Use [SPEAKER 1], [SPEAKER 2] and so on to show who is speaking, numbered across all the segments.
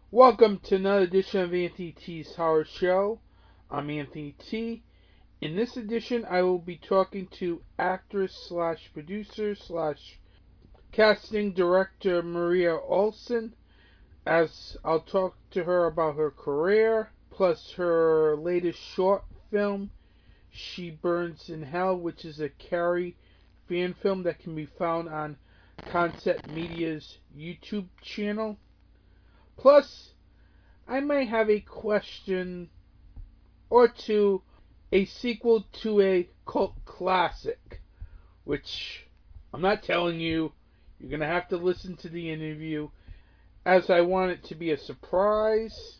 [SPEAKER 1] Welcome to another edition of Anthony T's Horror Show. I'm Anthony T. In this edition, I will be talking to actress slash producer slash casting director Maria Olsen, as I'll talk to her about her career, plus her latest short film, She Burns in Hell, which is a Carrie fan film that can be found on Concept Media's YouTube channel. Plus, I may have a question or two, a sequel to a cult classic, which I'm not telling you. You're going to have to listen to the interview, as I want it to be a surprise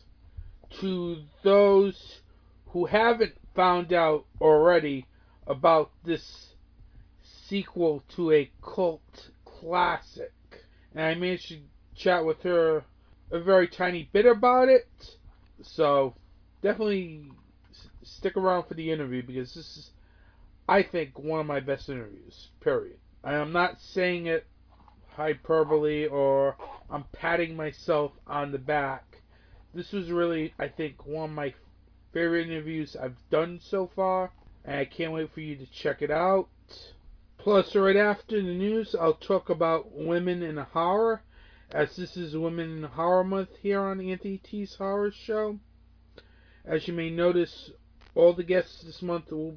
[SPEAKER 1] to those who haven't found out already about this sequel to a cult classic. And I managed to chat with her a very tiny bit about it, so definitely stick around for the interview, because this is, I think, one of my best interviews, period. I am not saying it hyperbole or I'm patting myself on the back. This was really, I think, one of my favorite interviews I've done so far, and I can't wait for you to check it out. Plus, right after the news, I'll talk about women in horror, as this is Women in Horror Month here on Anthony T's Horror Show. As you may notice, all the guests this month will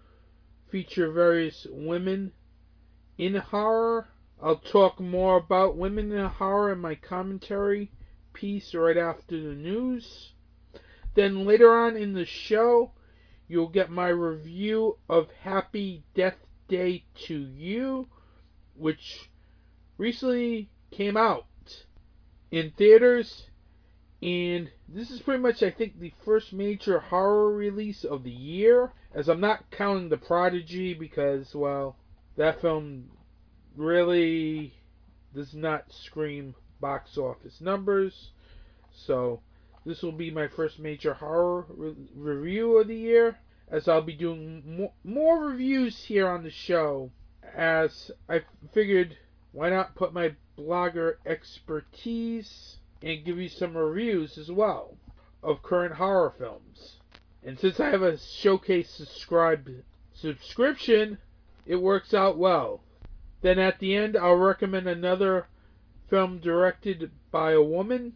[SPEAKER 1] feature various women in horror. I'll talk more about women in horror in my commentary piece right after the news. Then later on in the show, you'll get my review of Happy Death Day to You, which recently came out in theaters, and this is pretty much, I think, the first major horror release of the year, as I'm not counting The Prodigy, because, well, that film really does not scream box office numbers. So this will be my first major horror review of the year, as I'll be doing more reviews here on the show, as I figured, why not put my blogger expertise and give you some reviews as well of current horror films. And since I have a Showcase subscription, it works out well. Then at the end, I'll recommend another film directed by a woman,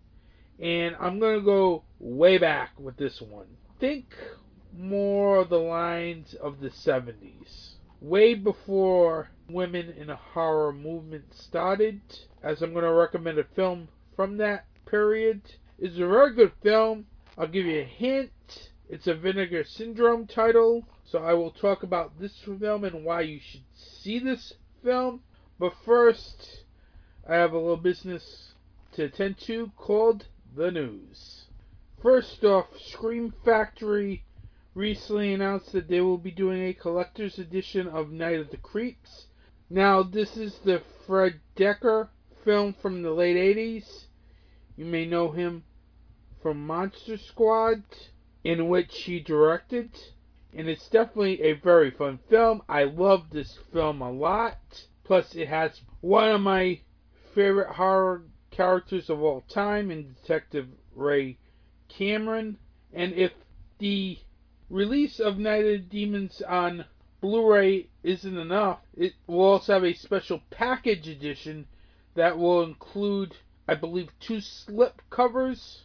[SPEAKER 1] and I'm going to go way back with this one. Think more of the lines of the 70s, way before women in a horror movement started, as I'm going to recommend a film from that period. It's a very good film. I'll give you a hint. It's a Vinegar Syndrome title, so I will talk about this film and why you should see this film. But first, I have a little business to attend to called the news. First off, Scream Factory recently announced that they will be doing a collector's edition of Night of the Creeps. Now, this is the Fred Dekker film from the late 80s. You may know him from Monster Squad, in which he directed. And it's definitely a very fun film. I love this film a lot. Plus, it has one of my favorite horror characters of all time in Detective Ray Cameron. And if the release of Night of the Demons on Blu-ray isn't enough, it will also have a special package edition that will include, I believe, 2 slip covers.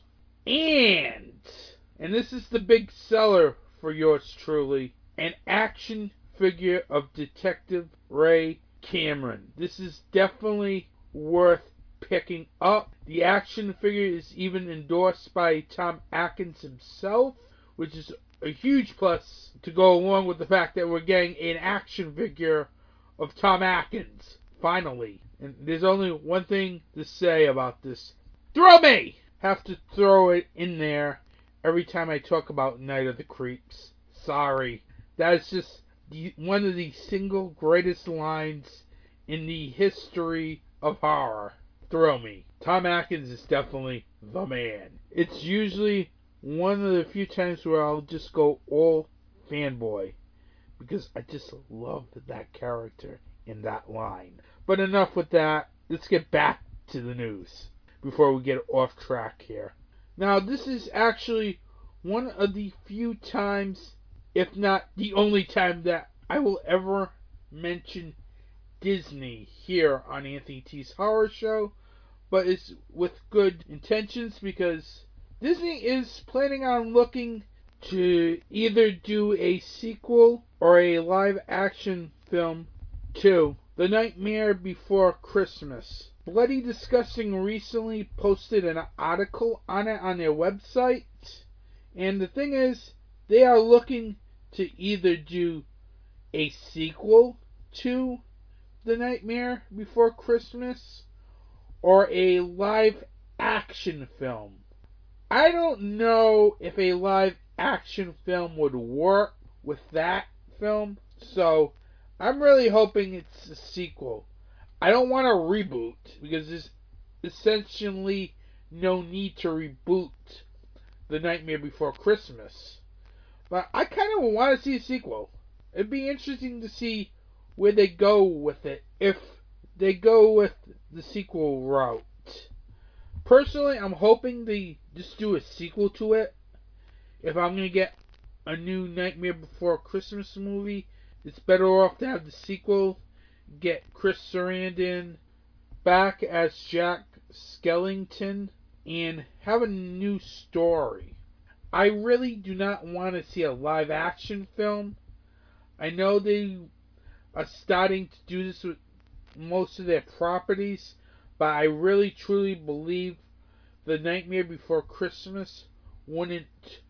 [SPEAKER 1] And this is the big seller for yours truly, an action figure of Detective Ray Cameron. This is definitely worth picking up. The action figure is even endorsed by Tom Atkins himself, which is a huge plus to go along with the fact that we're getting an action figure of Tom Atkins, finally. And there's only one thing to say about this. Throw me! Have to throw it in there every time I talk about Night of the Creeps. Sorry. That is just one of the single greatest lines in the history of horror. Throw me. Tom Atkins is definitely the man. It's usually one of the few times where I'll just go all fanboy, because I just love that character in that line. But enough with that. Let's get back to the news. before we get off track here. Now, this is actually one of the few times, if not the only time, that I will ever mention Disney here on Anthony T's Horror Show, but it's with good intentions because Disney is planning on looking to either do a sequel or a live action film to The Nightmare Before Christmas. Bloody Disgusting recently posted an article on it on their website, and the thing is, they are looking to either do a sequel to The Nightmare Before Christmas or a live action film. I don't know if a live action film would work with that film, so I'm really hoping it's a sequel. I don't want a reboot because there's essentially no need to reboot The Nightmare Before Christmas. But I kind of want to see a sequel. It'd be interesting to see where they go with it if they go with the sequel route. Personally, I'm hoping they just do a sequel to it. If I'm going to get a new Nightmare Before Christmas movie, it's better off to have the sequel, get Chris Sarandon back as Jack Skellington, and have a new story. I really do not want to see a live action film. I know they are starting to do this with most of their properties, but I really truly believe The Nightmare Before Christmas wouldn't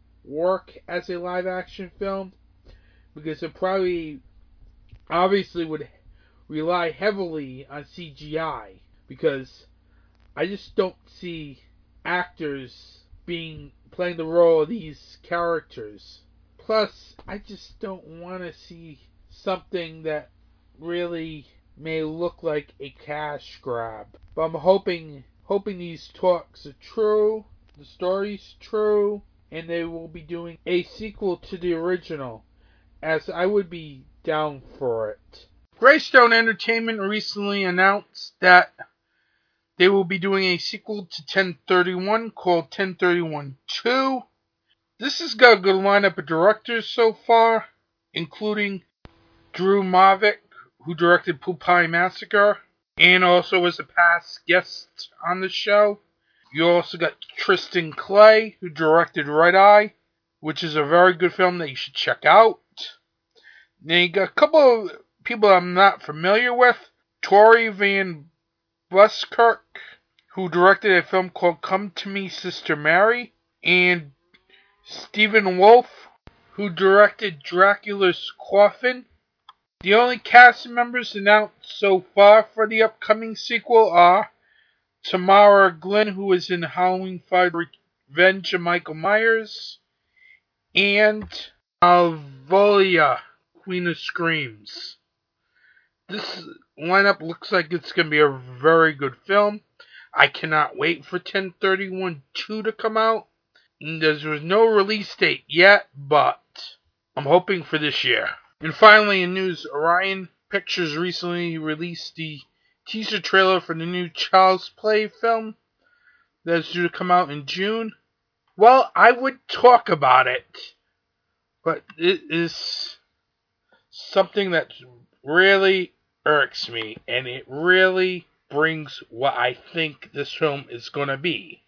[SPEAKER 1] work as a live action film because it probably obviously would rely heavily on CGI because I just don't see actors playing the role of these characters. Plus, I just don't want to see something that really may look like a cash grab. But I'm hoping these talks are true, the story's true, and they will be doing a sequel to the original, as I would be down for it. Greystone Entertainment recently announced that they will be doing a sequel to 1031 called 1031 2. This has got a good lineup of directors so far, including Drew Mavic, who directed Pupai Massacre, and also was a past guest on the show. You also got Tristan Clay, who directed Red Eye, which is a very good film that you should check out. Then you got a couple of people I'm not familiar with. Tori Van Buskirk, who directed a film called Come to Me, Sister Mary, and Stephen Wolf, who directed Dracula's Coffin. The only cast members announced so far for the upcoming sequel are Tamara Glynn, who was in Halloween 5 Revenge of Michael Myers, and Alvolia, Queen of Screams. This lineup looks like it's going to be a very good film. I cannot wait for 1031 2 to come out. There's no release date yet, but I'm hoping for this year. And finally, in news, Orion Pictures recently released the teaser trailer for the new Child's Play film that's due to come out in June. Well, I would talk about it, but it is something that really irks me, and it really brings what I think this film is going to be.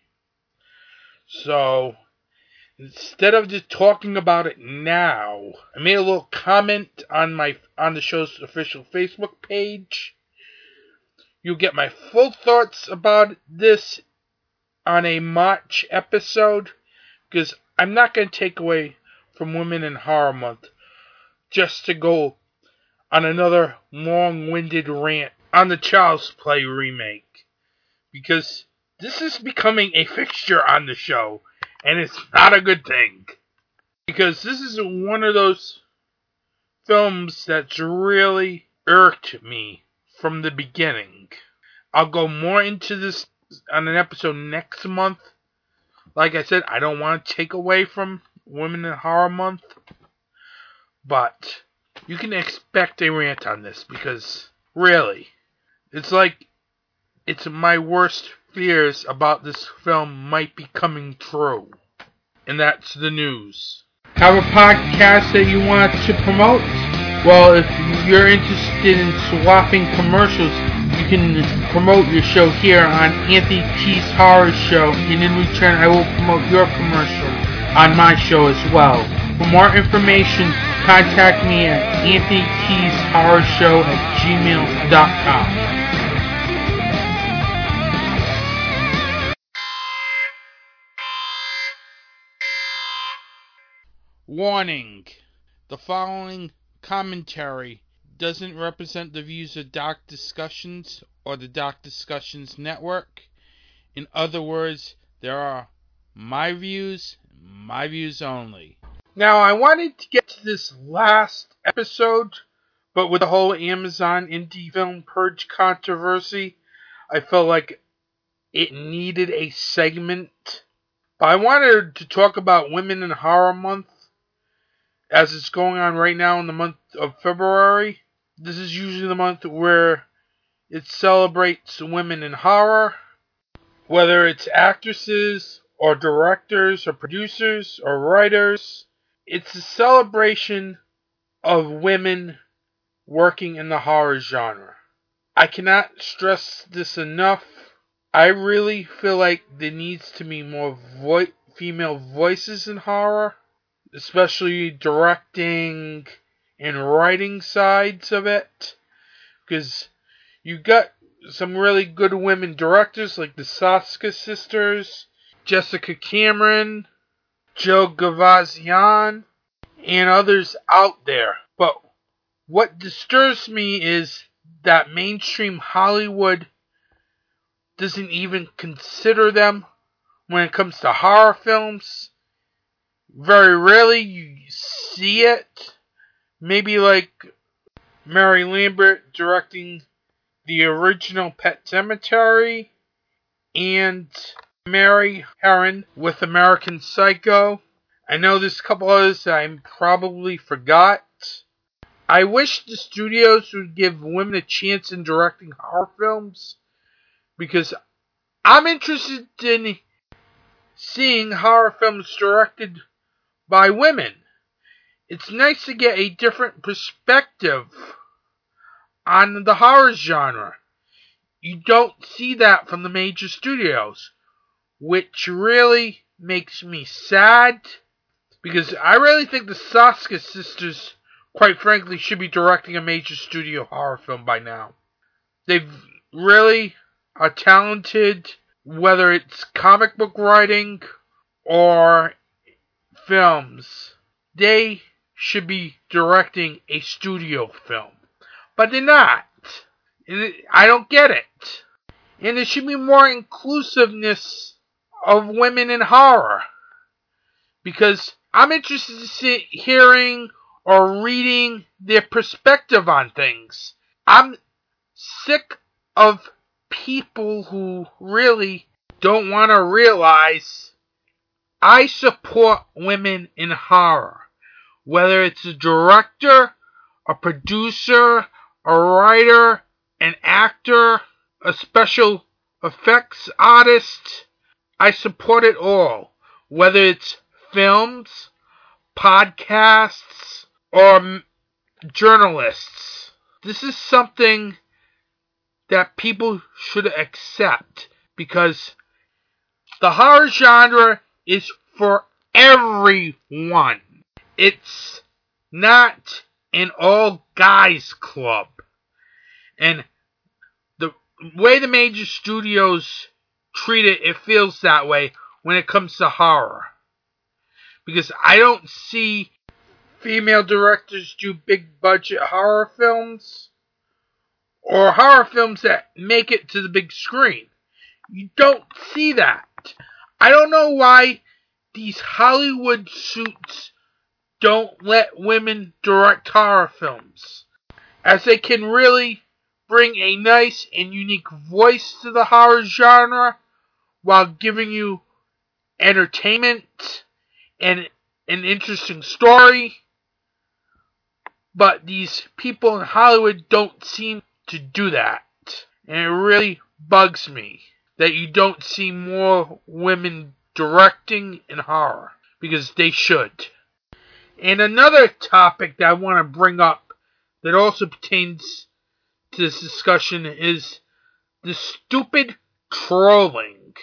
[SPEAKER 1] So, instead of just talking about it now, I made a little comment on the show's official Facebook page. You'll get my full thoughts about this on a March episode, because I'm not going to take away from Women in Horror Month just to go on another long-winded rant on the Child's Play remake, because this is becoming a fixture on the show, and it's not a good thing. Because this is one of those films that's really irked me from the beginning. I'll go more into this on an episode next month. Like I said, I don't want to take away from Women in Horror Month, but you can expect a rant on this because, really, it's like it's my worst fears about this film might be coming true. And that's the news. Have a podcast that you want to promote? Well, if you're interested in swapping commercials, you can promote your show here on Anthony T's Horror Show, and in return I will promote your commercial on my show as well. For more information, contact me at anthonytshorrorshow@gmail.com. Warning: the following commentary doesn't represent the views of Dark Discussions or the Dark Discussions Network. In other words, there are my views only. Now, I wanted to get to this last episode, but with the whole Amazon indie film purge controversy, I felt like it needed a segment. But I wanted to talk about Women in Horror Month, as it's going on right now in the month of February. This is usually the month where it celebrates women in horror, whether it's actresses or directors or producers or writers. It's a celebration of women working in the horror genre. I cannot stress this enough. I really feel like there needs to be more female voices in horror, especially directing and writing sides of it, because you got some really good women directors like the Soska sisters, Jessica Cameron, Joe Gavazian, and others out there. But what disturbs me is that mainstream Hollywood doesn't even consider them when it comes to horror films. Very rarely you see it. Maybe like Mary Lambert directing the original Pet Sematary, and Mary Herron with American Psycho. I know there's a couple others that I probably forgot. I wish the studios would give women a chance in directing horror films, because I'm interested in seeing horror films directed by women. It's nice to get a different perspective on the horror genre. You don't see that from the major studios, which really makes me sad, because I really think the Soska sisters, quite frankly, should be directing a major studio horror film by now. They really are talented, whether it's comic book writing or films. They should be directing a studio film, but they're not. And I don't get it. And there should be more inclusiveness of women in horror, because I'm interested in hearing or reading their perspective on things. I'm sick of people who really don't want to realize I support women in horror. Whether it's a director, a producer, a writer, an actor, a special effects artist, I support it all. Whether it's films, podcasts, or journalists. This is something that people should accept, because the horror genre is for everyone. It's not an all guys club. And the way the major studios treat it, it feels that way when it comes to horror. Because I don't see female directors do big budget horror films, or horror films that make it to the big screen. You don't see that. I don't know why these Hollywood suits don't let women direct horror films, as they can really bring a nice and unique voice to the horror genre while giving you entertainment and an interesting story. But these people in Hollywood don't seem to do that, and it really bugs me. that you don't see more women directing in horror, because they should. And another topic that I want to bring up that also pertains to this discussion is the stupid trolling.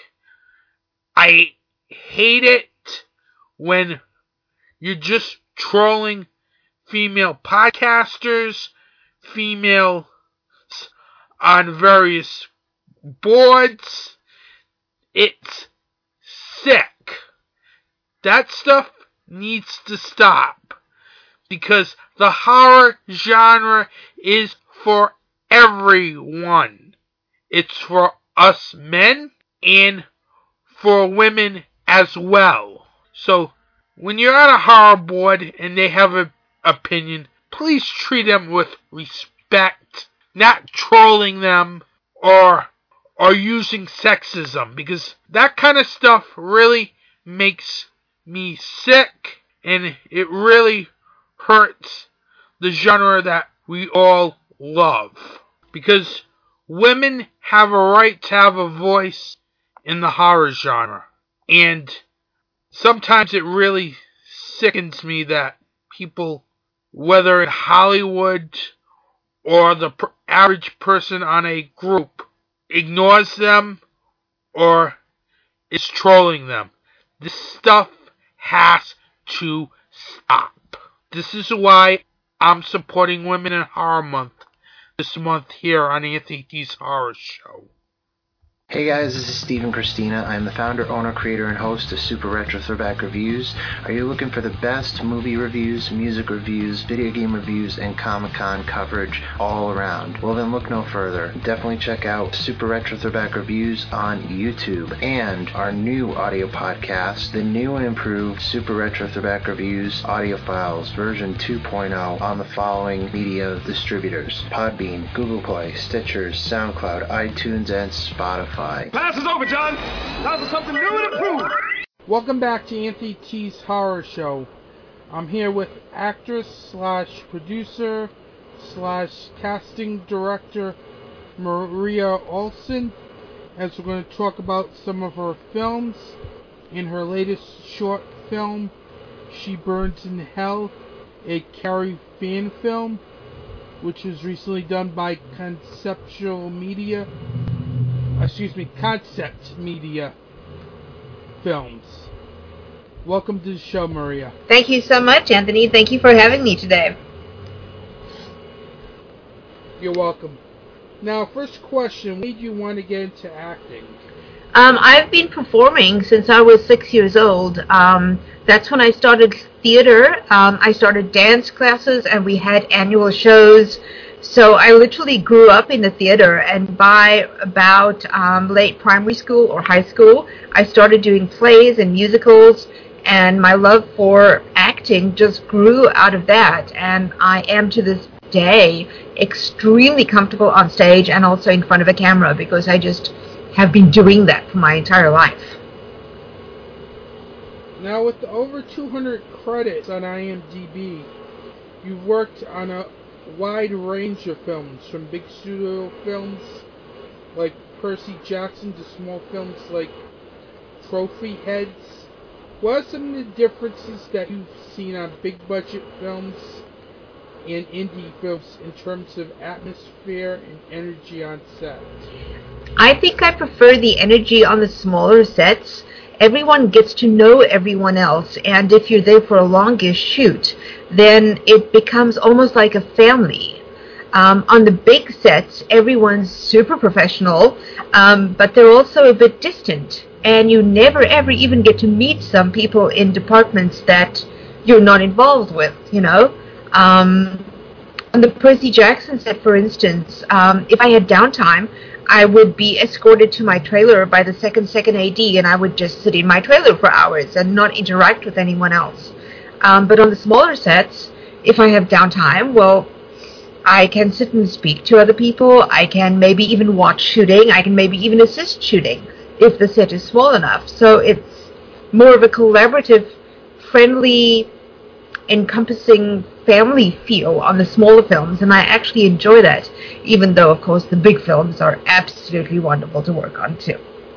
[SPEAKER 1] I hate it when you're just trolling female podcasters, females on various boards. It's sick. That stuff needs to stop, because the horror genre is for everyone. It's for us men and for women as well. So when you're on a horror board and they have an opinion, please treat them with respect, not trolling them or using sexism, because that kind of stuff really makes me sick, and it really hurts the genre that we all love. Because women have a right to have a voice in the horror genre. And sometimes it really sickens me that people, whether in Hollywood or the average person on a group, ignores them or is trolling them. This stuff has to stop. This is why I'm supporting Women in Horror Month this month here on Anthony T's Horror Show.
[SPEAKER 2] Hey guys, this is Stephen Christina. I'm the founder, owner, creator, and host of Super Retro Throwback Reviews. Are you looking for the best movie reviews, music reviews, video game reviews, and Comic-Con coverage all around? Well then look no further. Definitely check out Super Retro Throwback Reviews on YouTube and our new audio podcast, the new and improved Super Retro Throwback Reviews audio files version 2.0 on the following media distributors: Podbean, Google Play, Stitcher, SoundCloud, iTunes, and Spotify.
[SPEAKER 3] Class is over, John. Time for something new and improved.
[SPEAKER 1] Welcome back to Anthony T's Horror Show. I'm here with actress slash producer slash casting director Maria Olsen, as we're going to talk about some of her films. In her latest short film, She Burns in Hell, a Carrie fan film, which was recently done by Concept Media Films. Welcome to the show, Maria.
[SPEAKER 4] Thank you so much, Anthony. Thank you for having me today.
[SPEAKER 1] You're welcome. Now, first question, when did you want to get into acting?
[SPEAKER 4] I've been performing since I was 6 years old. That's when I started theater. I started dance classes, and we had annual shows. So I literally grew up in the theater, and by about late primary school or high school, I started doing plays and musicals, and my love for acting just grew out of that, and I am to this day extremely comfortable on stage and also in front of a camera, because I just have been doing that for my entire life.
[SPEAKER 1] Now, with over 200 credits on IMDb, you've worked on a wide range of films, from big studio films like Percy Jackson to small films like Trophy Heads. What are some of the differences that you've seen on big budget films and indie films in terms of atmosphere and energy on set?
[SPEAKER 4] I think I prefer the energy on the smaller sets. Everyone gets to know everyone else, and if you're there for a longish shoot, then it becomes almost like a family. On the big sets, everyone's super professional, but they're also a bit distant, and you never ever even get to meet some people in departments that you're not involved with, you know. On the Percy Jackson set, for instance, if I had downtime, I would be escorted to my trailer by the second AD, and I would just sit in my trailer for hours and not interact with anyone else. But on the smaller sets, if I have downtime, well, I can sit and speak to other people. I can maybe even watch shooting. I can maybe even assist shooting if the set is small enough. So it's more of a collaborative, friendly, encompassing family feel on the smaller films, and I actually enjoy that, even though, of course, the big films are absolutely wonderful to work on, too.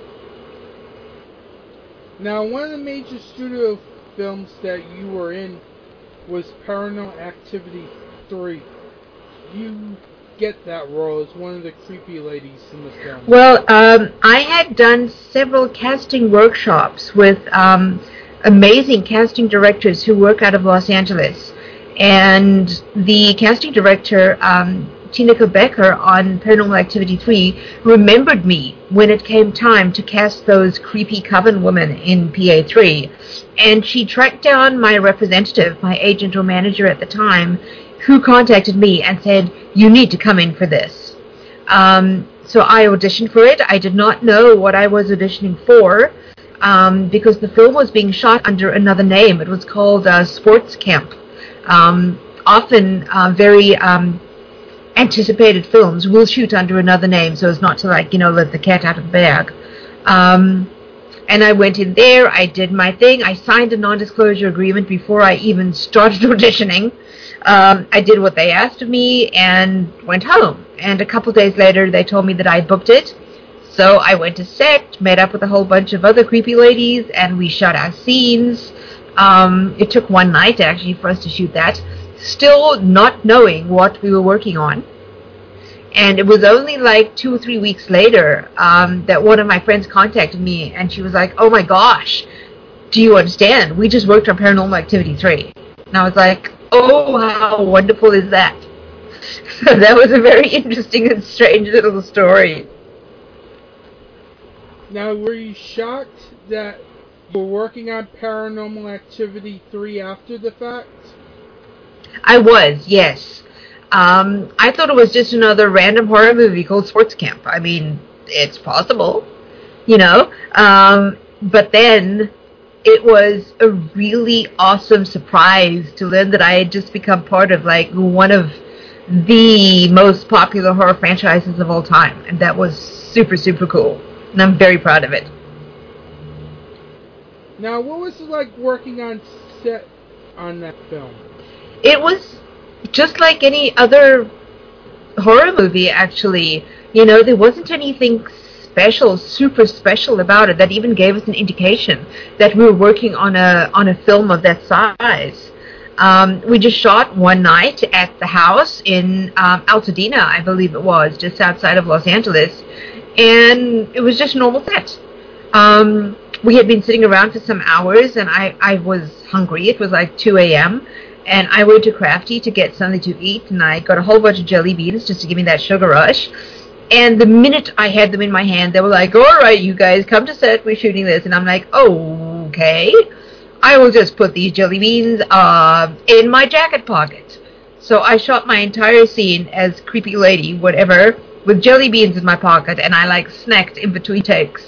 [SPEAKER 1] Now, one of the major studio films that you were in was Paranormal Activity 3. You get that role as one of the creepy ladies in the film.
[SPEAKER 4] Well, I had done several casting workshops with amazing casting directors who work out of Los Angeles. And the casting director, Tineke Becker on Paranormal Activity 3, remembered me when it came time to cast those creepy coven women in PA3. And she tracked down my representative, my agent or manager at the time, who contacted me and said, "You need to come in for this." So I auditioned for it. I did not know what I was auditioning for because the film was being shot under another name. It was called Sports Camp. Often very anticipated films will shoot under another name so as not to, let the cat out of the bag. And I went in there, I did my thing, I signed a non-disclosure agreement before I even started auditioning. I did what they asked of me and went home. And a couple days later, they told me that I booked it. So I went to set, met up with a whole bunch of other creepy ladies, and we shot our scenes. It took one night, actually, for us to shoot that, still not knowing what we were working on. And it was only like 2 or 3 weeks later that one of my friends contacted me, and she was like, "Oh my gosh, do you understand? We just worked on Paranormal Activity 3. And I was like, "Oh, how wonderful is that?" So that was a very interesting and strange little story.
[SPEAKER 1] Now, were you shocked that you were working on Paranormal Activity 3 after the fact?
[SPEAKER 4] I was, yes. I thought it was just another random horror movie called Sports Camp. I mean, it's possible, But then it was a really awesome surprise to learn that I had just become part of, one of the most popular horror franchises of all time. And that was super, super cool. And I'm very proud of it.
[SPEAKER 1] Now, what was it like working on set on that film?
[SPEAKER 4] It was just like any other horror movie, actually. There wasn't anything special, super special about it that even gave us an indication that we were working on a film of that size. We just shot one night at the house in Altadena, I believe it was, just outside of Los Angeles, and it was just normal set. We had been sitting around for some hours, and I was hungry. It was like 2 a.m., and I went to Crafty to get something to eat, and I got a whole bunch of jelly beans just to give me that sugar rush. And the minute I had them in my hand, they were like, "All right, you guys, come to set, we're shooting this." And I'm like, "Oh, okay. I will just put these jelly beans in my jacket pocket." So I shot my entire scene as creepy lady, whatever, with jelly beans in my pocket, and I, snacked in between takes.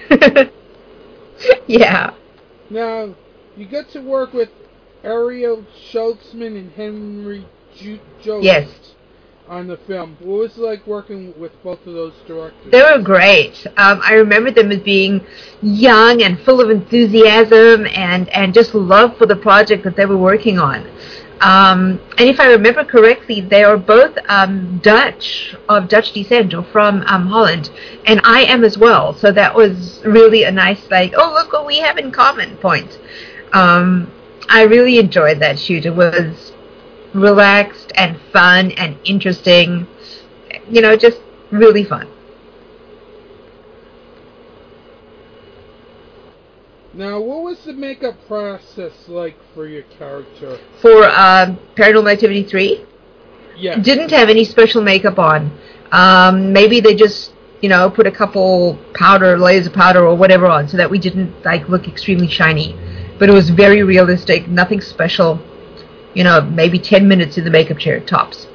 [SPEAKER 4] Yeah.
[SPEAKER 1] Now, you got to work with Ariel Schultzman and Henry Joseph
[SPEAKER 4] Yes.
[SPEAKER 1] on the film. What was it like working with both of those directors?
[SPEAKER 4] They were great. I remember them as being young and full of enthusiasm and just love for the project that they were working on. And if I remember correctly, they are both Dutch, of Dutch descent, or from Holland, and I am as well. So that was really a nice, oh, look what we have in common point. I really enjoyed that shoot. It was relaxed and fun and interesting, just really fun.
[SPEAKER 1] Now, what was the makeup process like for your character?
[SPEAKER 4] For Paranormal Activity 3?
[SPEAKER 1] Yes.
[SPEAKER 4] Didn't have any special makeup on. Maybe they just, put a couple layers of powder or whatever on so that we didn't, look extremely shiny. But it was very realistic, nothing special. Maybe 10 minutes in the makeup chair, tops.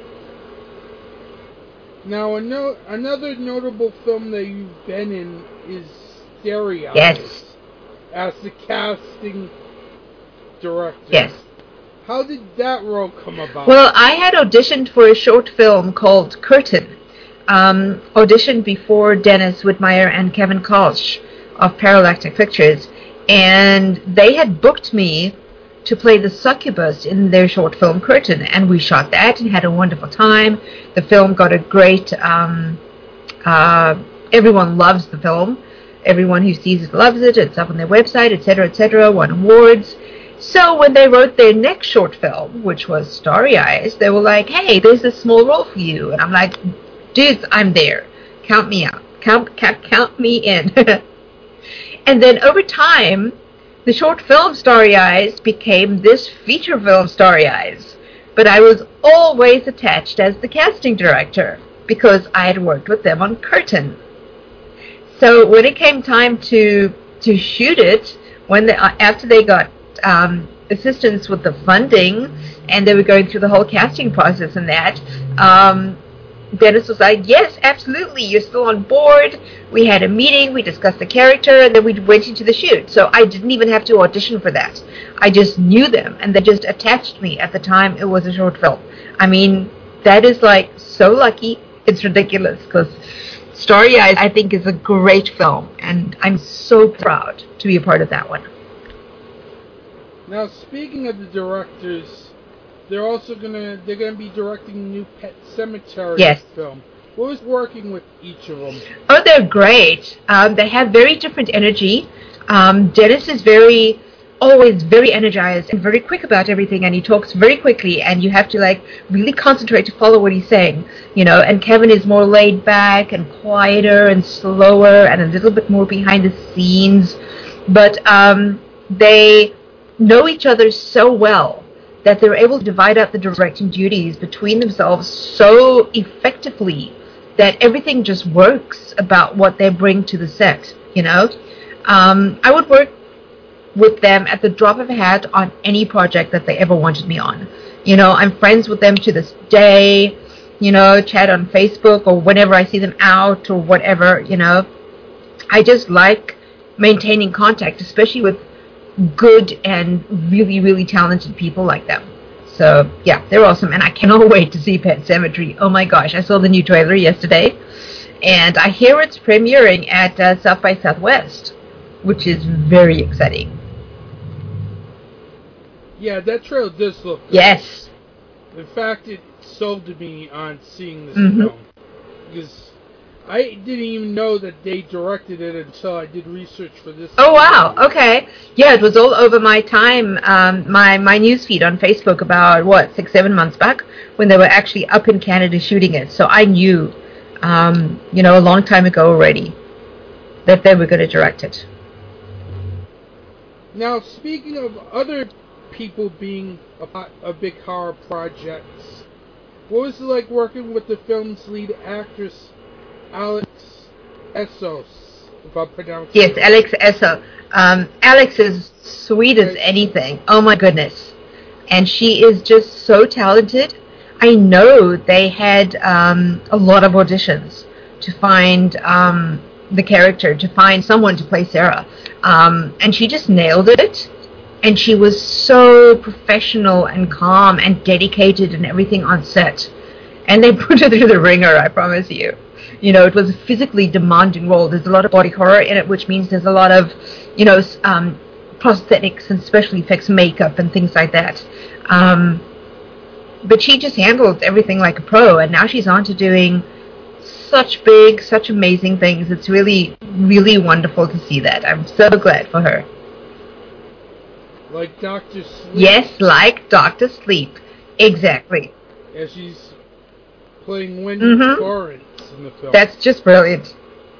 [SPEAKER 1] Now, another notable film that you've been in is Stereo.
[SPEAKER 4] Yes.
[SPEAKER 1] As the casting director.
[SPEAKER 4] Yes.
[SPEAKER 1] How did that role come about?
[SPEAKER 4] Well, I had auditioned for a short film called Curtain. Auditioned before Dennis Whitmire and Kevin Kolsch of Paralactic Pictures. And they had booked me to play the succubus in their short film Curtain, and we shot that and had a wonderful time. The film got a great, everyone loves the film. Everyone who sees it loves it. It's up on their website, etc., etc., won awards. So when they wrote their next short film, which was Starry Eyes, they were like, hey, there's a small role for you. And I'm like, dudes, I'm there. Count me out. Count me in. And then over time, the short film Starry Eyes became this feature film Starry Eyes. But I was always attached as the casting director because I had worked with them on Curtain. So when it came time to shoot it, after they got assistance with the funding and they were going through the whole casting process and that, Dennis was like, yes, absolutely, you're still on board. We had a meeting, we discussed the character, and then we went into the shoot. So I didn't even have to audition for that. I just knew them, and they just attached me at the time it was a short film. I mean, that is like so lucky, it's ridiculous, because Starry Eyes, I think, is a great film, and I'm so proud to be a part of that one.
[SPEAKER 1] Now, speaking of the directors, they're gonna be directing a new Pet Sematary film. What was working with each of them?
[SPEAKER 4] Oh, they're great. They have very different energy. Dennis is always very energized and very quick about everything, and he talks very quickly, and you have to like really concentrate to follow what he's saying, you know. And Kevin is more laid back and quieter and slower and a little bit more behind the scenes, but they know each other so well that they're able to divide up the directing duties between themselves so effectively that everything just works about what they bring to the set, you know. I would work with them at the drop of a hat on any project that they ever wanted me on. You know, I'm friends with them to this day, you know, chat on Facebook or whenever I see them out or whatever, you know. I just like maintaining contact, especially with good and really, really talented people like them. So, yeah, they're awesome, and I cannot wait to see Pet Sematary. Oh my gosh, I saw the new trailer yesterday, and I hear it's premiering at South by Southwest, which is very exciting.
[SPEAKER 1] Yeah, that trailer does look good.
[SPEAKER 4] Yes.
[SPEAKER 1] In fact, it sold to me on seeing this film, because I didn't even know that they directed it until I did research for this.
[SPEAKER 4] Oh, wow. Okay. Yeah, it was all over my time, my newsfeed on Facebook about, 6-7 months back when they were actually up in Canada shooting it. So I knew, you know, a long time ago already that they were going to direct it.
[SPEAKER 1] Now, speaking of other people being a part of big horror projects, what was it like working with the film's lead actress, Alex Essos, if I pronounce it.
[SPEAKER 4] Yes, Alex Essos. Alex is sweet as anything. Oh my goodness. And she is just so talented. I know they had a lot of auditions to find the character, to find someone to play Sarah. And she just nailed it. And she was so professional and calm and dedicated and everything on set. And they put her through the ringer, I promise you. You know, it was a physically demanding role. There's a lot of body horror in it, which means there's a lot of, you know, prosthetics and special effects makeup and things like that. But she just handles everything like a pro, and now she's on to doing such big, such amazing things. It's really, really wonderful to see that. I'm so glad for her.
[SPEAKER 1] Like Dr. Sleep?
[SPEAKER 4] Yes, like Dr. Sleep. Exactly.
[SPEAKER 1] Yeah, she's playing Wendy Torrance in the film.
[SPEAKER 4] That's just brilliant.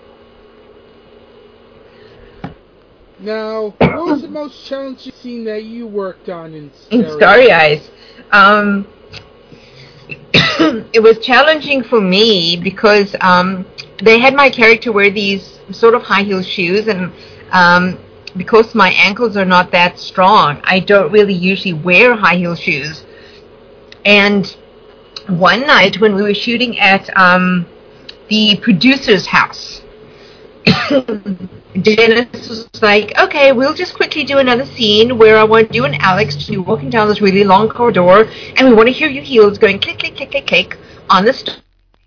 [SPEAKER 1] Now, what was the most challenging scene that you worked on in
[SPEAKER 4] Starry Eyes? It was challenging for me because they had my character wear these sort of high heel shoes, and because my ankles are not that strong, I don't really usually wear high heel shoes. And one night when we were shooting at the producer's house, Dennis was like, okay, we'll just quickly do another scene where I want you and Alex to be walking down this really long corridor, and we want to hear your heels going click, click, click, click, click on the stone.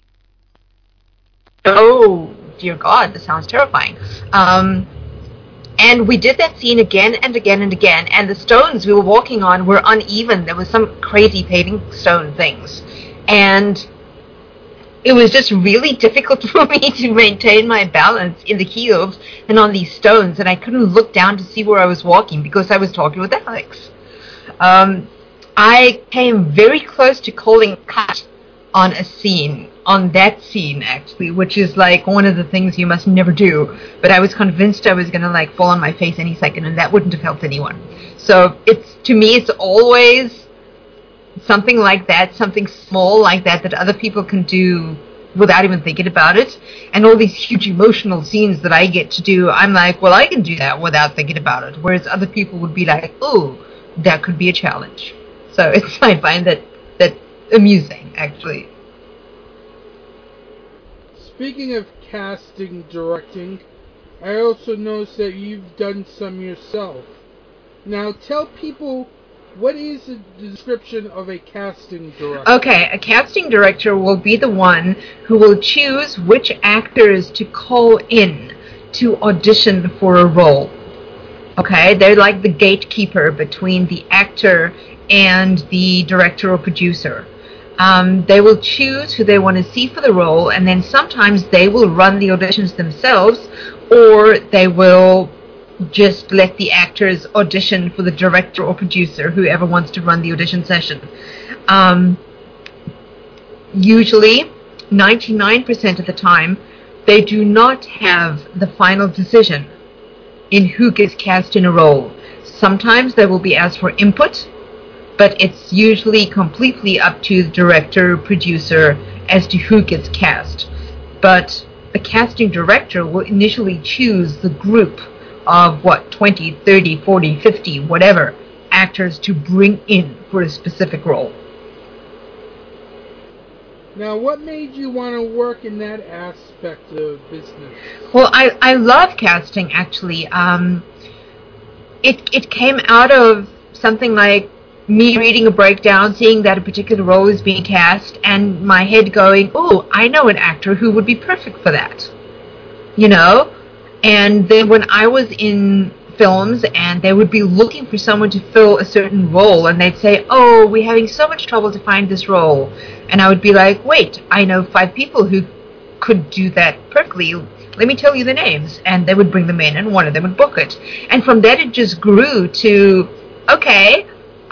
[SPEAKER 4] Oh, dear God, this sounds terrifying. And we did that scene again and again and again, and the stones we were walking on were uneven. There was some crazy paving stone things. And it was just really difficult for me to maintain my balance in the heels and on these stones, and I couldn't look down to see where I was walking because I was talking with Alex. I came very close to calling cut on that scene actually, which is like one of the things you must never do, but I was convinced I was going to like fall on my face any second, and that wouldn't have helped anyone. So to me it's always something like that, something small like that other people can do without even thinking about it. And all these huge emotional scenes that I get to do, I'm like, well, I can do that without thinking about it, whereas other people would be like, oh, that could be a challenge. So I find that amusing, actually.
[SPEAKER 1] Speaking of casting, directing, I also noticed that you've done some yourself. Now, tell people, what is the description of a casting director?
[SPEAKER 4] Okay, a casting director will be the one who will choose which actors to call in to audition for a role. Okay, they're like the gatekeeper between the actor and the director or producer. They will choose who they want to see for the role, and then sometimes they will run the auditions themselves, or they will just let the actors audition for the director or producer, whoever wants to run the audition session. Usually, 99% of the time, they do not have the final decision in who gets cast in a role. Sometimes they will be asked for input, but it's usually completely up to the director, producer, as to who gets cast. But the casting director will initially choose the group of 20, 30, 40, 50, whatever, actors to bring in for a specific role.
[SPEAKER 1] Now, what made you want to work in that aspect of business?
[SPEAKER 4] Well, I love casting, actually. It came out of something like me reading a breakdown, seeing that a particular role is being cast, and my head going, oh, I know an actor who would be perfect for that. You know? And then when I was in films and they would be looking for someone to fill a certain role, and they'd say, oh, we're having so much trouble to find this role. And I would be like, wait, I know 5 people who could do that perfectly. Let me tell you the names. And they would bring them in, and one of them would book it. And from that it just grew to, okay,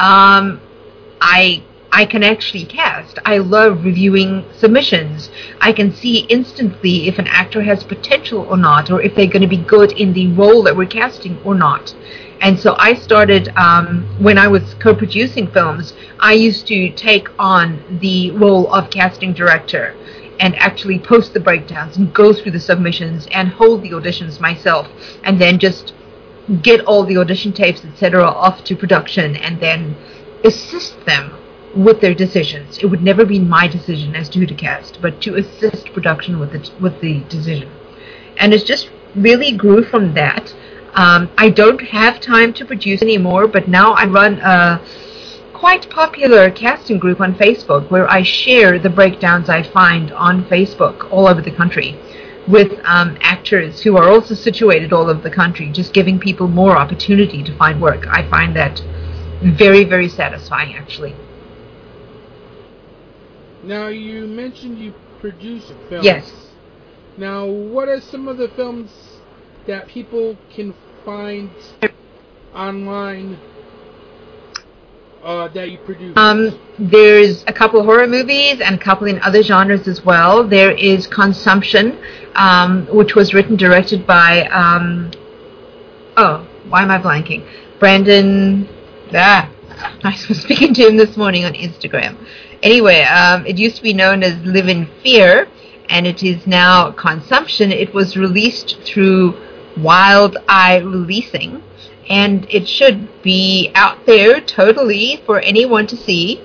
[SPEAKER 4] I can actually cast. I love reviewing submissions. I can see instantly if an actor has potential or not, or if they're going to be good in the role that we're casting or not. And so I started, when I was co-producing films, I used to take on the role of casting director and actually post the breakdowns and go through the submissions and hold the auditions myself, and then just get all the audition tapes, etc., off to production, and then assist them with their decisions. It would never be my decision as to who to cast, but to assist production with the decision. And it just really grew from that. I don't have time to produce anymore, but now I run a quite popular casting group on Facebook where I share the breakdowns I find on Facebook all over the country with actors who are also situated all over the country, just giving people more opportunity to find work. I find that very, very satisfying, actually.
[SPEAKER 1] Now, you mentioned you produce films.
[SPEAKER 4] Yes.
[SPEAKER 1] Now, what are some of the films that people can find online that you produce?
[SPEAKER 4] There's a couple of horror movies and a couple in other genres as well. There is Consumption, which was written, directed by, why am I blanking? Brandon, I was speaking to him this morning on Instagram. Anyway, it used to be known as Live in Fear, and it is now Consumption. It was released through Wild Eye Releasing, and it should be out there totally for anyone to see.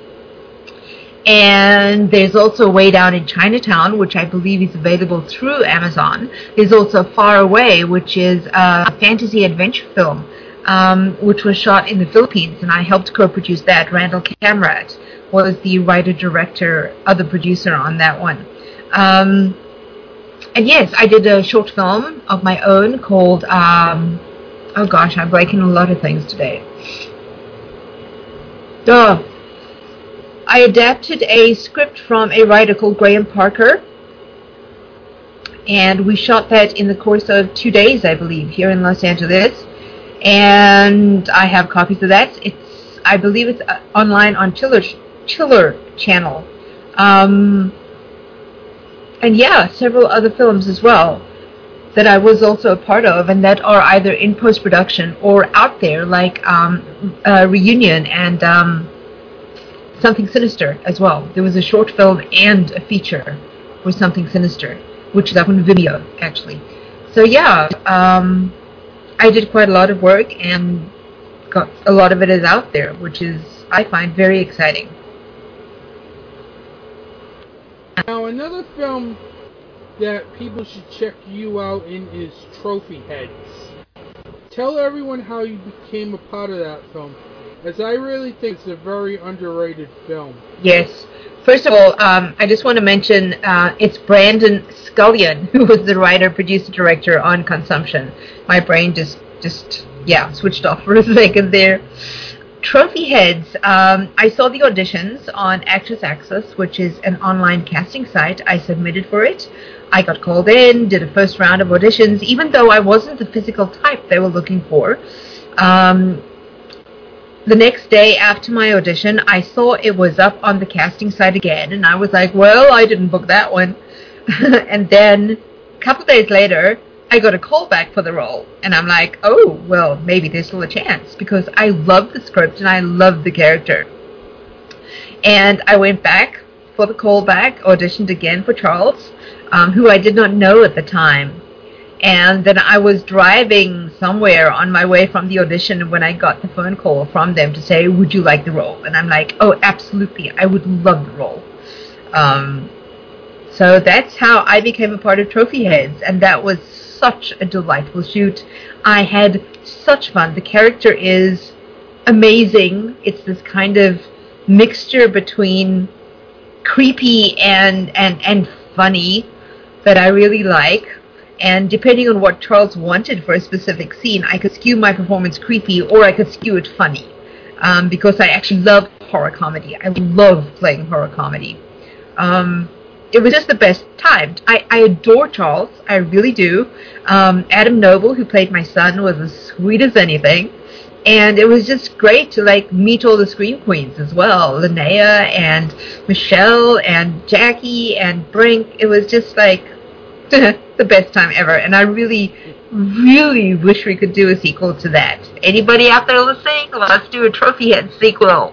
[SPEAKER 4] And there's also Way Down in Chinatown, which I believe is available through Amazon. There's also Far Away, which is a fantasy adventure film, which was shot in the Philippines, and I helped co-produce that. Randall Kamrat was the writer-director, other producer on that one. And yes, I did a short film of my own called, I'm breaking a lot of things today. I adapted a script from a writer called Graham Parker, and we shot that in the course of 2 days, I believe, here in Los Angeles. And I have copies of that. I believe it's online on Chiller channel. And yeah, several other films as well that I was also a part of, and that are either in post-production or out there, like Reunion and Something Sinister as well. There was a short film and a feature for Something Sinister, which is up on Vimeo, actually. So yeah, I did quite a lot of work, and got a lot of it is out there, which is, I find, very exciting.
[SPEAKER 1] Now, another film that people should check you out in is Trophy Heads. Tell everyone how you became a part of that film, as I really think it's a very underrated film.
[SPEAKER 4] Yes. First of all, I just want to mention it's Brandon Scullion, who was the writer, producer, director on Consumption. My brain just switched off for a second there. Trophy Heads, I saw the auditions on Actors Access, which is an online casting site. I submitted for it. I got called in, did a first round of auditions, even though I wasn't the physical type they were looking for. The next day after my audition, I saw it was up on the casting site again, and I was like, well, I didn't book that one. And then a couple of days later, I got a call back for the role, and I'm like, oh, well, maybe there's still a chance, because I love the script and I love the character. And I went back for the callback, auditioned again for Charles, who I did not know at the time. And then I was driving somewhere on my way from the audition when I got the phone call from them to say, would you like the role? And I'm like, oh, absolutely, I would love the role. So that's how I became a part of Trophy Heads, and that was such a delightful shoot. I had such fun. The character is amazing. It's this kind of mixture between creepy and funny that I really like. And depending on what Charles wanted for a specific scene, I could skew my performance creepy or I could skew it funny. Because I actually love horror comedy. I love playing horror comedy. It was just the best time. I adore Charles. I really do. Adam Noble, who played my son, was as sweet as anything. And it was just great to meet all the Scream Queens as well. Linnea and Michelle and Jackie and Brink. It was just the best time ever, and I really, really wish we could do a sequel to that. Anybody out there listening? Let's do a Trophy Head sequel.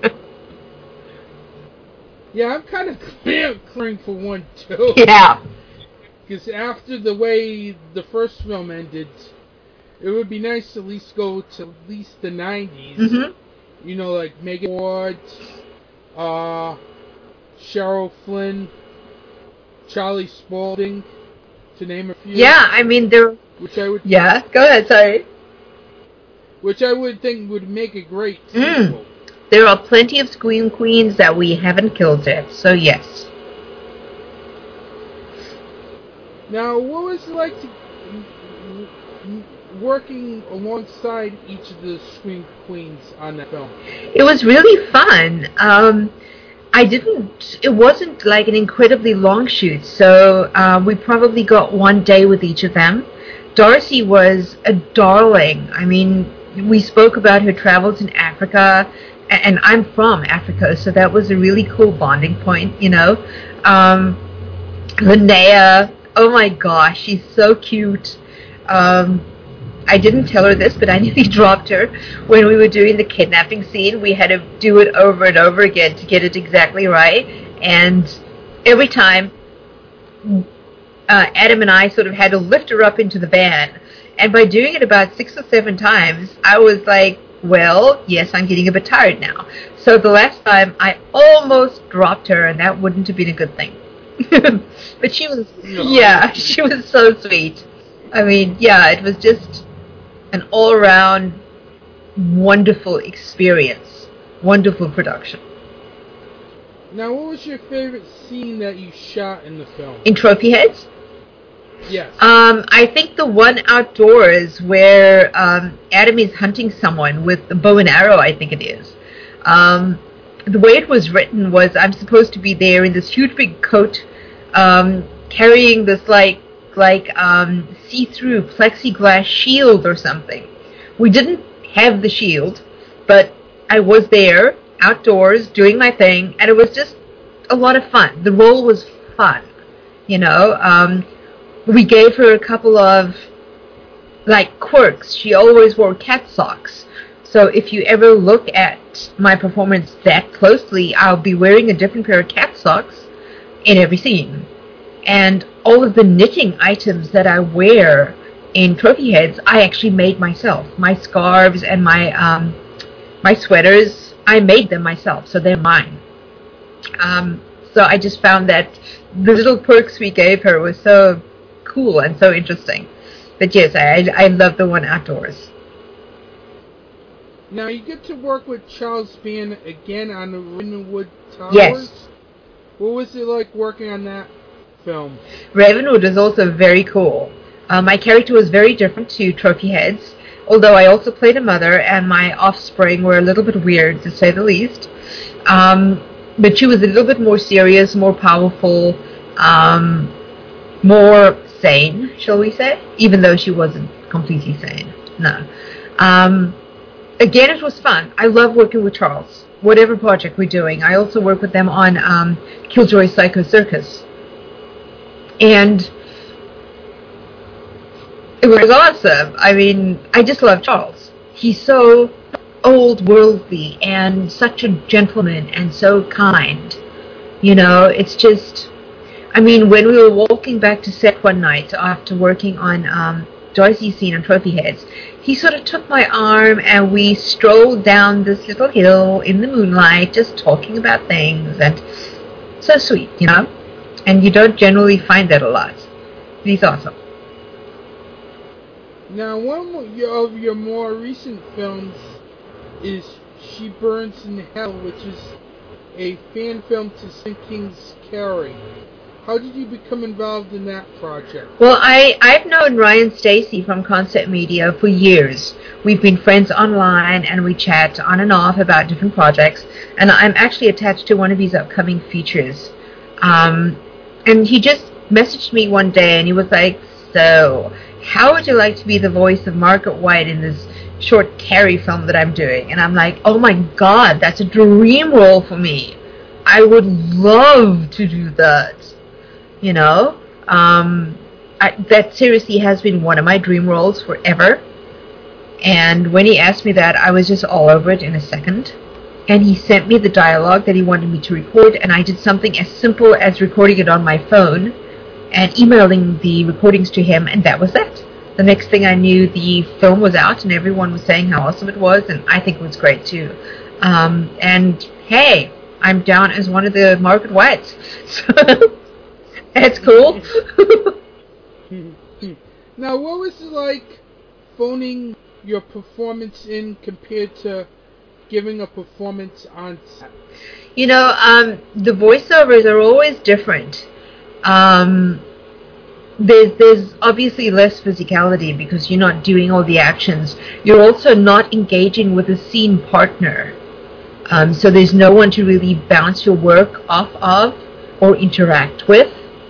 [SPEAKER 1] Yeah, I'm kind of clearing for one too.
[SPEAKER 4] Yeah.
[SPEAKER 1] Because after the way the first film ended, it would be nice to at least go to at least the 90s. Mm-hmm. You know, like Megan Ward, Cheryl Flynn, Charlie Spaulding, to name a few.
[SPEAKER 4] Yeah, I mean,
[SPEAKER 1] which I would.
[SPEAKER 4] Yeah, go ahead, sorry.
[SPEAKER 1] Which I would think would make a great sequel.
[SPEAKER 4] There are plenty of Scream Queens that we haven't killed yet, so yes.
[SPEAKER 1] Now, what was it like working alongside each of the Scream Queens on that film?
[SPEAKER 4] It was really fun. It wasn't like an incredibly long shoot, so we probably got one day with each of them. Darcy was a darling. I mean, we spoke about her travels in Africa, and I'm from Africa, so that was a really cool bonding point, you know. Linnea, oh my gosh, she's so cute. I didn't tell her this, but I nearly dropped her when we were doing the kidnapping scene. We had to do it over and over again to get it exactly right, and every time Adam and I sort of had to lift her up into the van, and by doing it about 6 or 7 times, I was like, well, yes, I'm getting a bit tired now. So the last time I almost dropped her, and that wouldn't have been a good thing. But she was, she was so sweet. I mean, yeah, it was just an all-around wonderful experience. Wonderful production.
[SPEAKER 1] Now, what was your favorite scene that you shot in the film?
[SPEAKER 4] In Trophy Heads?
[SPEAKER 1] Yes.
[SPEAKER 4] I think the one outdoors where Adam is hunting someone with a bow and arrow, I think it is. The way it was written was I'm supposed to be there in this huge big coat, carrying this like see-through plexiglass shield or something. We didn't have the shield, but I was there, outdoors, doing my thing, and it was just a lot of fun. The role was fun, you know. We gave her a couple of, like, quirks. She always wore cat socks. So if you ever look at my performance that closely, I'll be wearing a different pair of cat socks in every scene. And all of the knitting items that I wear in Trophy Heads, I actually made myself. My scarves and my my sweaters, I made them myself, so they're mine. So I just found that the little perks we gave her was so cool and so interesting. But yes, I love the one outdoors.
[SPEAKER 1] Now you get to work with Charles Band again on the Ravenwood Towers.
[SPEAKER 4] Yes.
[SPEAKER 1] What was it like working on that film?
[SPEAKER 4] Ravenwood was also very cool. My character was very different to Trophy Heads, although I also played a mother, and my offspring were a little bit weird, to say the least. But she was a little bit more serious, more powerful, more sane, shall we say? Even though she wasn't completely sane. No. Again, it was fun. I love working with Charles. Whatever project we're doing. I also work with them on Killjoy Psycho Circus. And it was awesome. I mean, I just love Charles. He's so old worldly and such a gentleman and so kind. You know, it's just, I mean, when we were walking back to set one night after working on Darcy's scene on Trophy Heads, he sort of took my arm and we strolled down this little hill in the moonlight, just talking about things, and so sweet, you know? And you don't generally find that a lot. He's awesome.
[SPEAKER 1] Now, one of your more recent films is She Burns in Hell, which is a fan film to Stephen King's Carrie. How did you become involved in that project?
[SPEAKER 4] Well, I've known Ryan Stacy from Concept Media for years. We've been friends online, and we chat on and off about different projects, and I'm actually attached to one of his upcoming features. And he just messaged me one day, and he was like, so, how would you like to be the voice of Margaret White in this short Carrie film that I'm doing? And I'm like, oh my god, that's a dream role for me. I would love to do that. You know? That seriously has been one of my dream roles forever. And when he asked me that, I was just all over it in a second. And he sent me the dialogue that he wanted me to record, and I did something as simple as recording it on my phone and emailing the recordings to him, and that was that. The next thing I knew, the film was out, and everyone was saying how awesome it was, and I think it was great too. And hey, I'm down as one of the Margaret Whites. So that's cool.
[SPEAKER 1] Now, what was it like phoning your performance in compared to giving a performance on set?
[SPEAKER 4] You know, the voiceovers are always different. There's obviously less physicality because you're not doing all the actions. You're also not engaging with a scene partner. So there's no one to really bounce your work off of or interact with.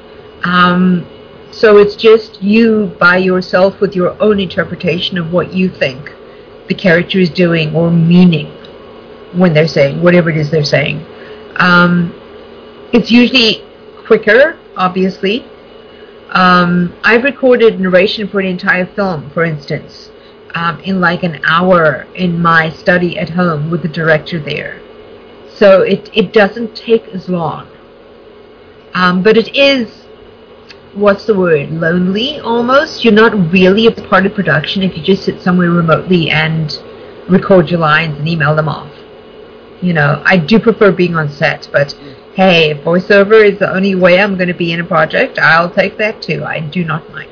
[SPEAKER 4] So it's just you by yourself with your own interpretation of what you think the character is doing or meaning when they're saying whatever it is they're saying. It's usually quicker, obviously. I've recorded narration for an entire film, for instance, in like an hour in my study at home with the director there. So it doesn't take as long. But it is, what's the word, lonely almost. You're not really a part of production if you just sit somewhere remotely and record your lines and email them off. You know, I do prefer being on set, but hey, if voiceover is the only way I'm going to be in a project, I'll take that too. I do not mind.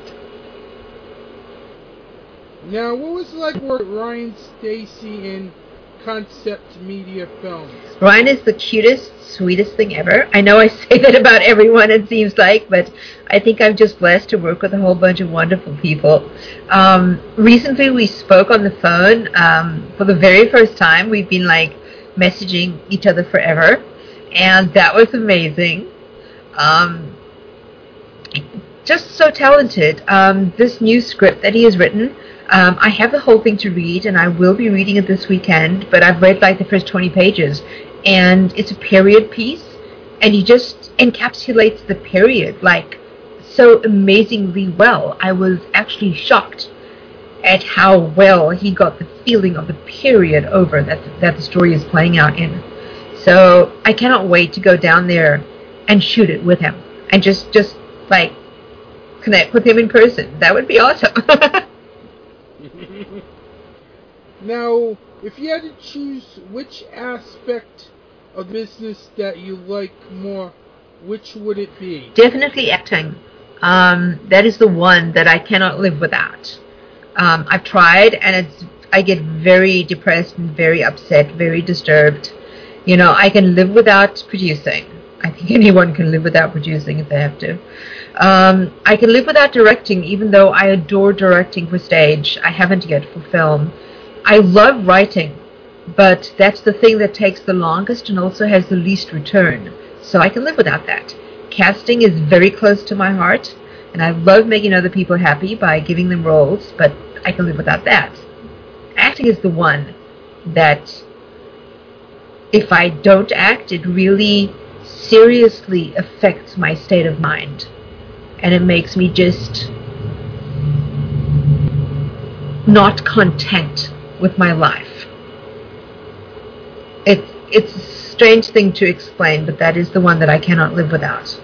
[SPEAKER 1] Now, what was it like working with Ryan Stacy in Concept Media Films?
[SPEAKER 4] Ryan is the cutest, sweetest thing ever. I know I say that about everyone, it seems like, but I think I'm just blessed to work with a whole bunch of wonderful people. Recently we spoke on the phone for the very first time. We've been like messaging each other forever, and that was amazing. just so talented. This new script that he has written, I have the whole thing to read, and I will be reading it this weekend, but I've read like the first 20 pages, and it's a period piece, and he just encapsulates the period like so amazingly well. I was actually shocked at how well he got the feeling of the period over that the story is playing out in. So I cannot wait to go down there and shoot it with him and just like connect with him in person. That would be awesome.
[SPEAKER 1] Now, if you had to choose which aspect of business that you like more, which would it be?
[SPEAKER 4] Definitely acting. That is the one that I cannot live without. I've tried, and I get very depressed and very upset, very disturbed. You know, I can live without producing. I think anyone can live without producing if they have to. I can live without directing, even though I adore directing for stage. I haven't yet for film. I love writing, but that's the thing that takes the longest and also has the least return. So I can live without that. Casting is very close to my heart, and I love making other people happy by giving them roles, but I can live without that. Acting is the one that, if I don't act, it really seriously affects my state of mind. And it makes me just not content with my life. It's a strange thing to explain, but that is the one that I cannot live without.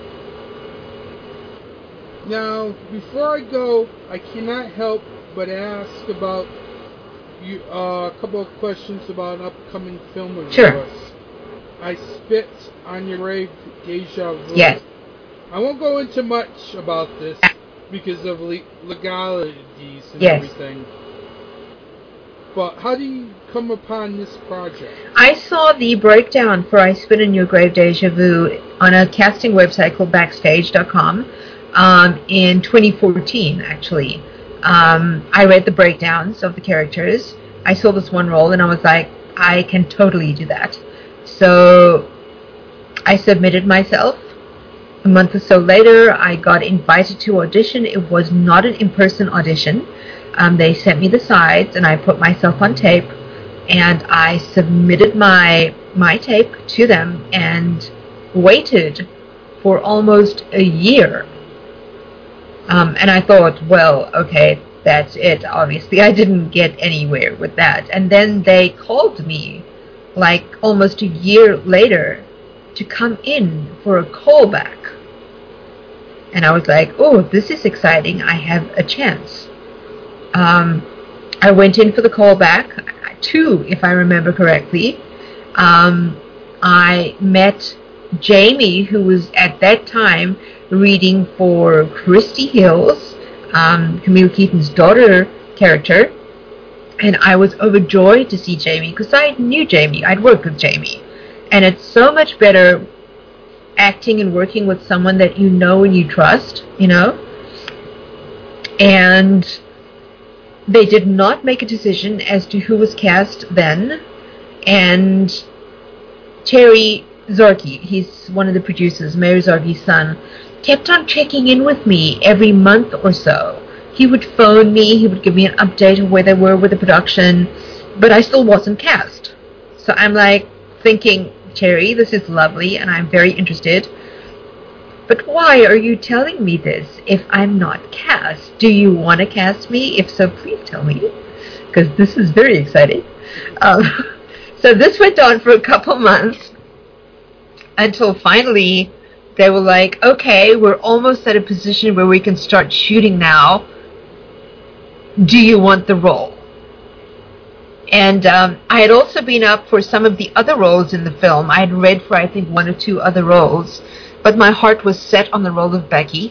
[SPEAKER 1] Now, before I go, I cannot help but ask about you a couple of questions about an upcoming film of
[SPEAKER 4] Sure.
[SPEAKER 1] yours. I Spit on Your Grave, Deja Vu.
[SPEAKER 4] Yes.
[SPEAKER 1] I won't go into much about this because of legalities and
[SPEAKER 4] Yes.
[SPEAKER 1] everything. But how do you come upon this project?
[SPEAKER 4] I saw the breakdown for I Spit on Your Grave, Deja Vu on a casting website called Backstage.com in 2014, actually. I read the breakdowns of the characters. I saw this one role, and I was like, I can totally do that. So I submitted myself. A month or so later, I got invited to audition. It was not an in-person audition. They sent me the sides, and I put myself on tape, and I submitted my tape to them and waited for almost a year. And I thought, well, okay, that's it. Obviously, I didn't get anywhere with that. And then they called me, like almost a year later, to come in for a callback. And I was like, oh, this is exciting. I have a chance. I went in for the callback, 2, if I remember correctly. I met Jamie, who was at that time reading for Christy Hills, Camille Keaton's daughter character, and I was overjoyed to see Jamie because I knew Jamie. I'd worked with Jamie, and it's so much better acting and working with someone that you know and you trust, you know. And they did not make a decision as to who was cast then, and Terry Zorke, he's one of the producers, Mayor Zorke's son, kept on checking in with me every month or so. He would phone me, he would give me an update of where they were with the production, but I still wasn't cast. So I'm like thinking, Terry, this is lovely and I'm very interested, but why are you telling me this if I'm not cast? Do you want to cast me? If so, please tell me, because this is very exciting. So this went on for a couple months until finally they were like, okay, we're almost at a position where we can start shooting now. Do you want the role? And I had also been up for some of the other roles in the film. I had read for, I think, 1 or 2 other roles, but my heart was set on the role of Becky.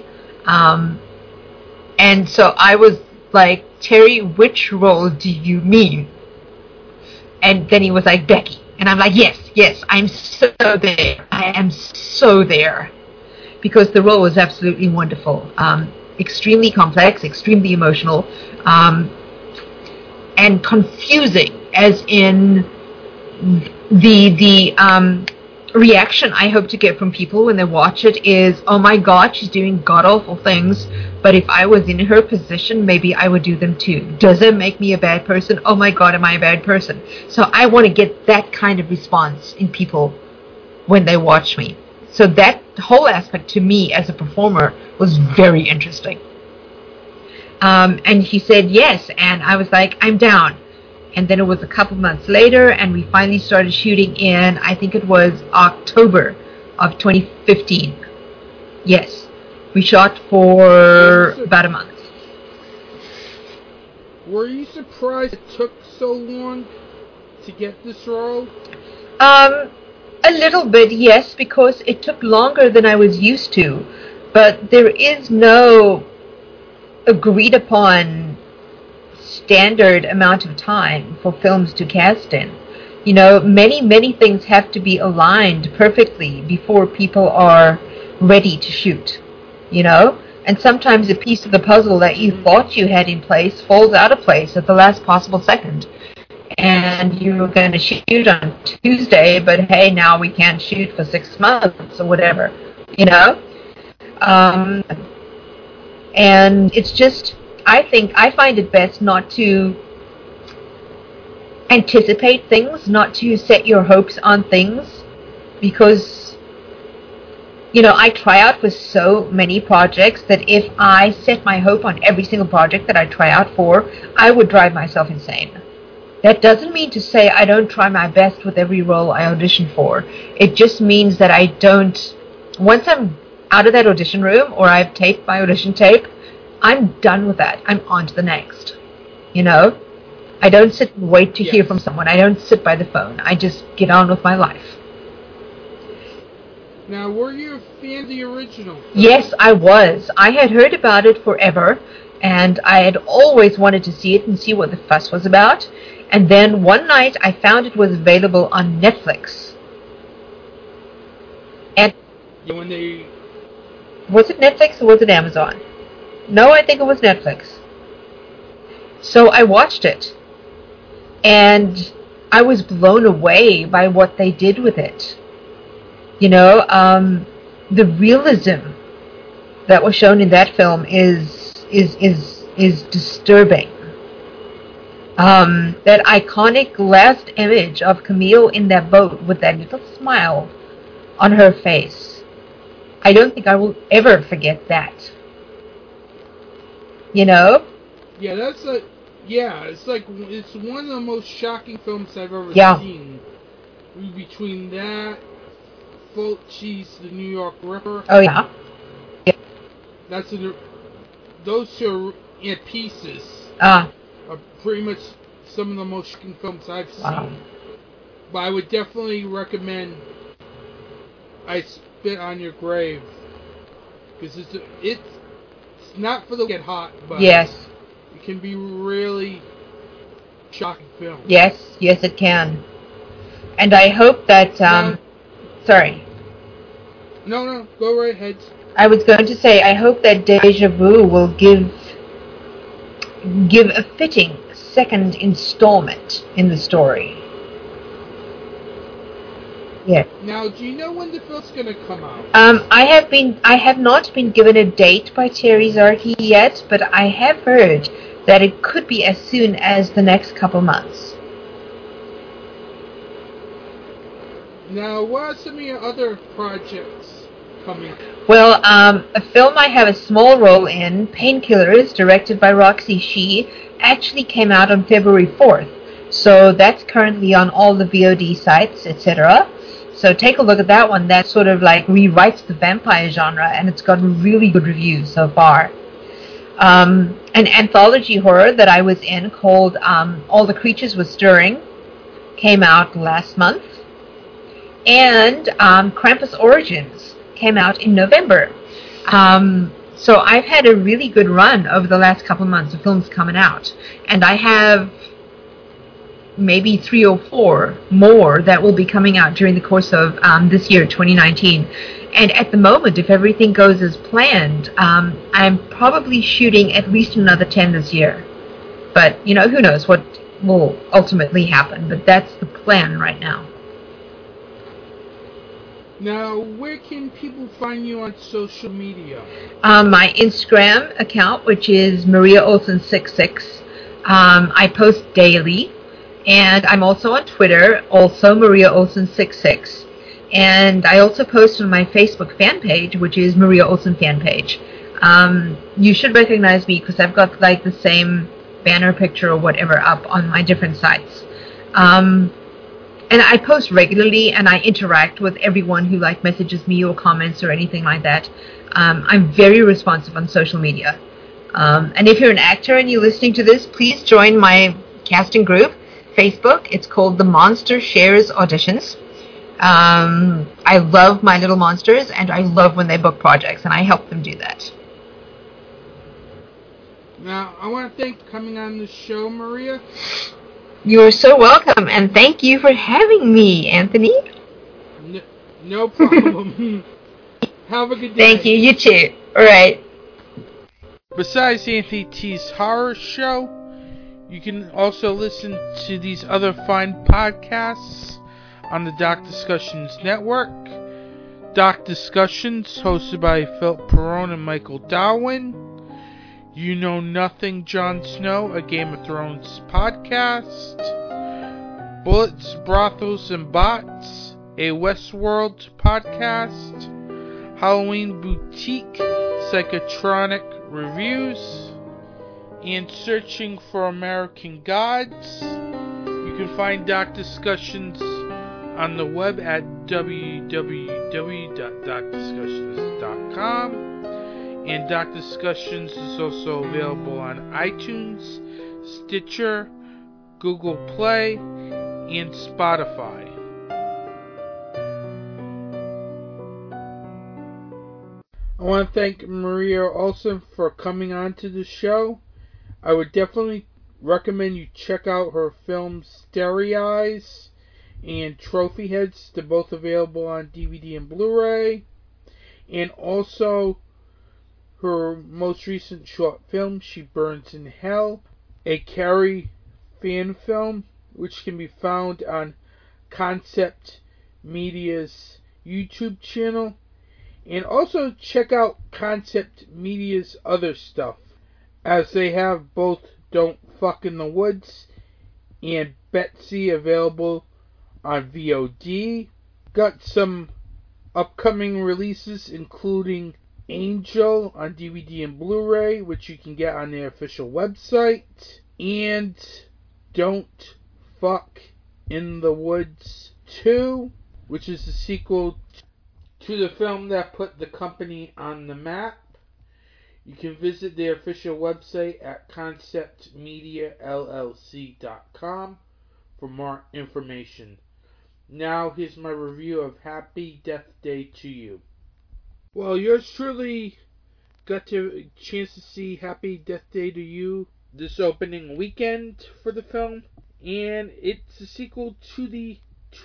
[SPEAKER 4] And so I was like, Terry, which role do you mean? And then he was like, Becky. And I'm like, yes, I'm so there. I am so there. Because the role was absolutely wonderful. Extremely complex, extremely emotional, and confusing, as in the reaction I hope to get from people when they watch it is, oh my god, she's doing god-awful things, but if I was in her position, maybe I would do them too. Does it make me a bad person? Oh my god, am I a bad person? So I want to get that kind of response in people when they watch me. So that whole aspect to me as a performer was very interesting. And he said yes, and I was like, I'm down. And then it was a couple months later, and we finally started shooting in, I think it was October of 2015. Yes. We shot for about a month.
[SPEAKER 1] Were you surprised it took so long to get this role?
[SPEAKER 4] A little bit, yes, because it took longer than I was used to. But there is no agreed upon standard amount of time for films to cast in. You know, many things have to be aligned perfectly before people are ready to shoot, you know? And sometimes a piece of the puzzle that you thought you had in place falls out of place at the last possible second. And you were going to shoot on Tuesday, but hey, now we can't shoot for 6 months or whatever, you know? And it's just, I find it best not to anticipate things, not to set your hopes on things, because, you know, I try out for so many projects that if I set my hope on every single project that I try out for, I would drive myself insane. That doesn't mean to say I don't try my best with every role I audition for. It just means that I don't, once I'm out of that audition room or I've taped my audition tape, I'm done with that. I'm on to the next. You know? I don't sit and wait to hear from someone. I don't sit by the phone. I just get on with my life.
[SPEAKER 1] Now, were you a fan of the original?
[SPEAKER 4] Yes, I was. I had heard about it forever, and I had always wanted to see it and see what the fuss was about. And then one night I found it was available on Netflix. And
[SPEAKER 1] when they...
[SPEAKER 4] Was it Netflix or was it Amazon? No, I think it was Netflix. So I watched it. And I was blown away by what they did with it. You know, the realism that was shown in that film is disturbing. That iconic last image of Camille in that boat with that little smile on her face. I don't think I will ever forget that. You know?
[SPEAKER 1] Yeah, it's one of the most shocking films I've ever seen. Between that, Fulci's The New York Ripper.
[SPEAKER 4] Oh yeah.
[SPEAKER 1] Those two pieces. Are pretty much some of the most shocking films I've seen.
[SPEAKER 4] Wow.
[SPEAKER 1] But I would definitely recommend I Spit on Your Grave, because it's not for the get hot, but
[SPEAKER 4] yes,
[SPEAKER 1] it can be really shocking film.
[SPEAKER 4] Yes, it can. And I hope that sorry.
[SPEAKER 1] No, go right ahead.
[SPEAKER 4] I was going to say, I hope that Deja Vu will give a fitting second installment in the story. Yeah.
[SPEAKER 1] Now, do you know when the film's going to come out?
[SPEAKER 4] I have not been given a date by Terry Zarki yet, but I have heard that it could be as soon as the next couple months.
[SPEAKER 1] Now, what are some of your other projects coming?
[SPEAKER 4] Well, a film I have a small role in, Painkillers, directed by Roxy Shih, actually came out on February 4th. So that's currently on all the VOD sites, etc. So take a look at that one. That sort of like rewrites the vampire genre, and it's gotten really good reviews so far. An anthology horror that I was in called All the Creatures Were Stirring came out last month. And Krampus Origins came out in November. So I've had a really good run over the last couple of months of films coming out. And I have maybe 3 or 4 more that will be coming out during the course of this year, 2019. And at the moment, if everything goes as planned, I'm probably shooting at least another 10 this year. But, you know, who knows what will ultimately happen. But that's the plan right now.
[SPEAKER 1] Now, where can people find you on social media?
[SPEAKER 4] My Instagram account, which is Maria Olsen66. I post daily, and I'm also on Twitter, also Maria Olsen66. And I also post on my Facebook fan page, which is Maria Olsen fan page. You should recognize me because I've got like the same banner picture or whatever up on my different sites. And I post regularly, and I interact with everyone who like messages me or comments or anything like that. I'm very responsive on social media. And if you're an actor and you're listening to this, please join my casting group, Facebook. It's called The Monster Shares Auditions. I love my little monsters, and I love when they book projects, and I help them do that.
[SPEAKER 1] Now, I want to thank you for coming on the show, Maria.
[SPEAKER 4] You're so welcome, and thank you for having me, Anthony.
[SPEAKER 1] No problem. Have a good day.
[SPEAKER 4] Thank you. You too. All right.
[SPEAKER 1] Besides Anthony T's horror show, you can also listen to these other fine podcasts on the Doc Discussions Network. Doc Discussions, hosted by Philip Perrone and Michael Darwin. You Know Nothing, Jon Snow, a Game of Thrones podcast. Bullets, Brothels, and Bots, a Westworld podcast. Halloween Boutique, Psychotronic Reviews. And Searching for American Gods. You can find Doc Discussions on the web at www.docdiscussions.com. And Doc Discussions is also available on iTunes, Stitcher, Google Play, and Spotify. I want to thank Maria Olsen for coming on to the show. I would definitely recommend you check out her films Starry Eyes and Trophy Heads. They're both available on DVD and Blu-ray. And also her most recent short film, She Burns in Hell, a Carrie fan film, which can be found on Concept Media's YouTube channel. And also check out Concept Media's other stuff, as they have both Don't Fuck in the Woods and Betsy available on VOD. Got some upcoming releases, including Angel on DVD and Blu-ray, which you can get on their official website, and Don't Fuck in the Woods 2, which is the sequel to the film that put the company on the map. You can visit their official website at conceptmediallc.com for more information. Now here's my review of Happy Death Day to You. Well, yours truly got a chance to see Happy Death Day to You this opening weekend for the film, and it's a sequel to the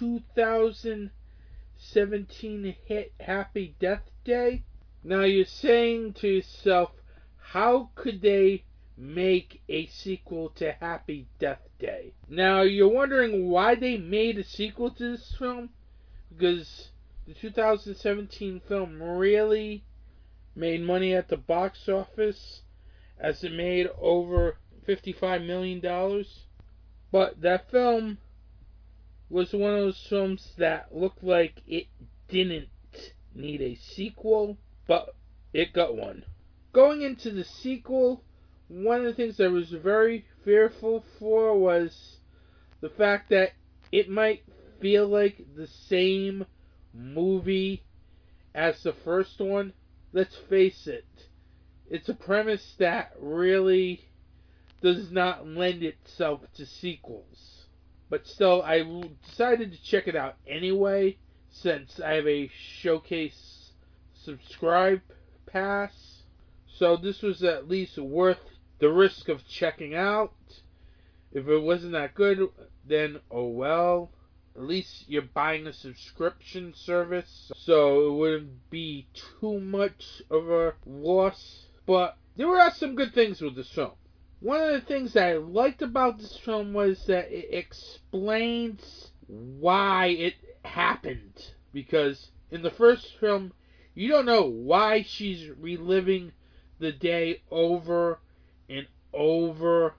[SPEAKER 1] 2017 hit Happy Death Day. Now you're saying to yourself, how could they make a sequel to Happy Death Day? Now you're wondering why they made a sequel to this film, because the 2017 film really made money at the box office, as it made over $55 million. But that film was one of those films that looked like it didn't need a sequel, but it got one. Going into the sequel, one of the things I was very fearful for was the fact that it might feel like the same movie as the first one. Let's face it, it's a premise that really does not lend itself to sequels. But still, I decided to check it out anyway, since I have a Showcase subscribe pass. So this was at least worth the risk of checking out. If it wasn't that good, then oh well. At least you're buying a subscription service, so it wouldn't be too much of a loss. But there are some good things with this film. One of the things that I liked about this film was that it explains why it happened. Because in the first film, you don't know why she's reliving the day over and over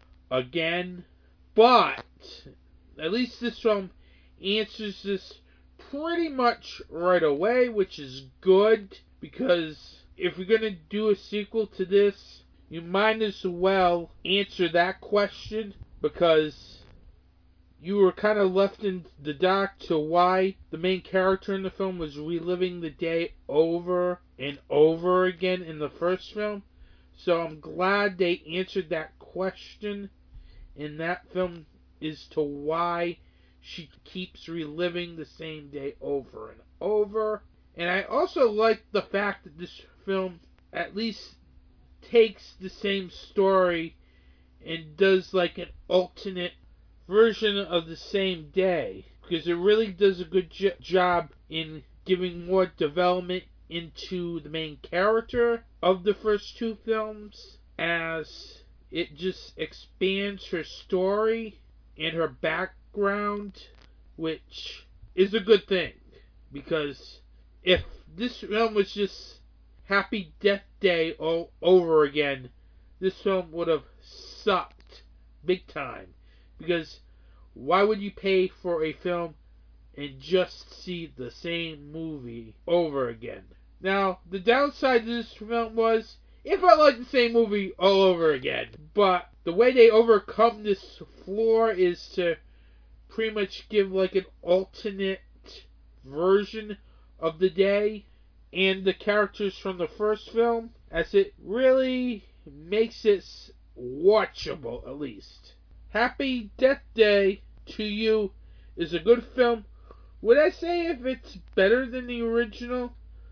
[SPEAKER 1] again. But at least this film answers this pretty much right away, which is good, because if you're going to do a sequel to this, you might as well answer that question, because you were kind of left in the dark to why the main character in the film was reliving the day over and over again in the first film. So I'm glad they answered that question in that film as to why she keeps reliving the same day over and over. And I also like the fact that this film at least takes the same story and does like an alternate version of the same day, because it really does a good job in giving more development into the main character of the first two films, as it just expands her story and her background, which is a good thing, because if this film was just Happy Death Day all over again, this film would have sucked big time. Because why would you pay for a film and just see the same movie over again? Now, the downside to this film was, it felt like the same movie all over again. But the way they overcome this flaw is to pretty much give like an alternate version of the day and the characters from the first film, as it really makes it watchable, at least. Happy Death Day to You is a good film. Would I say if it's better than the original?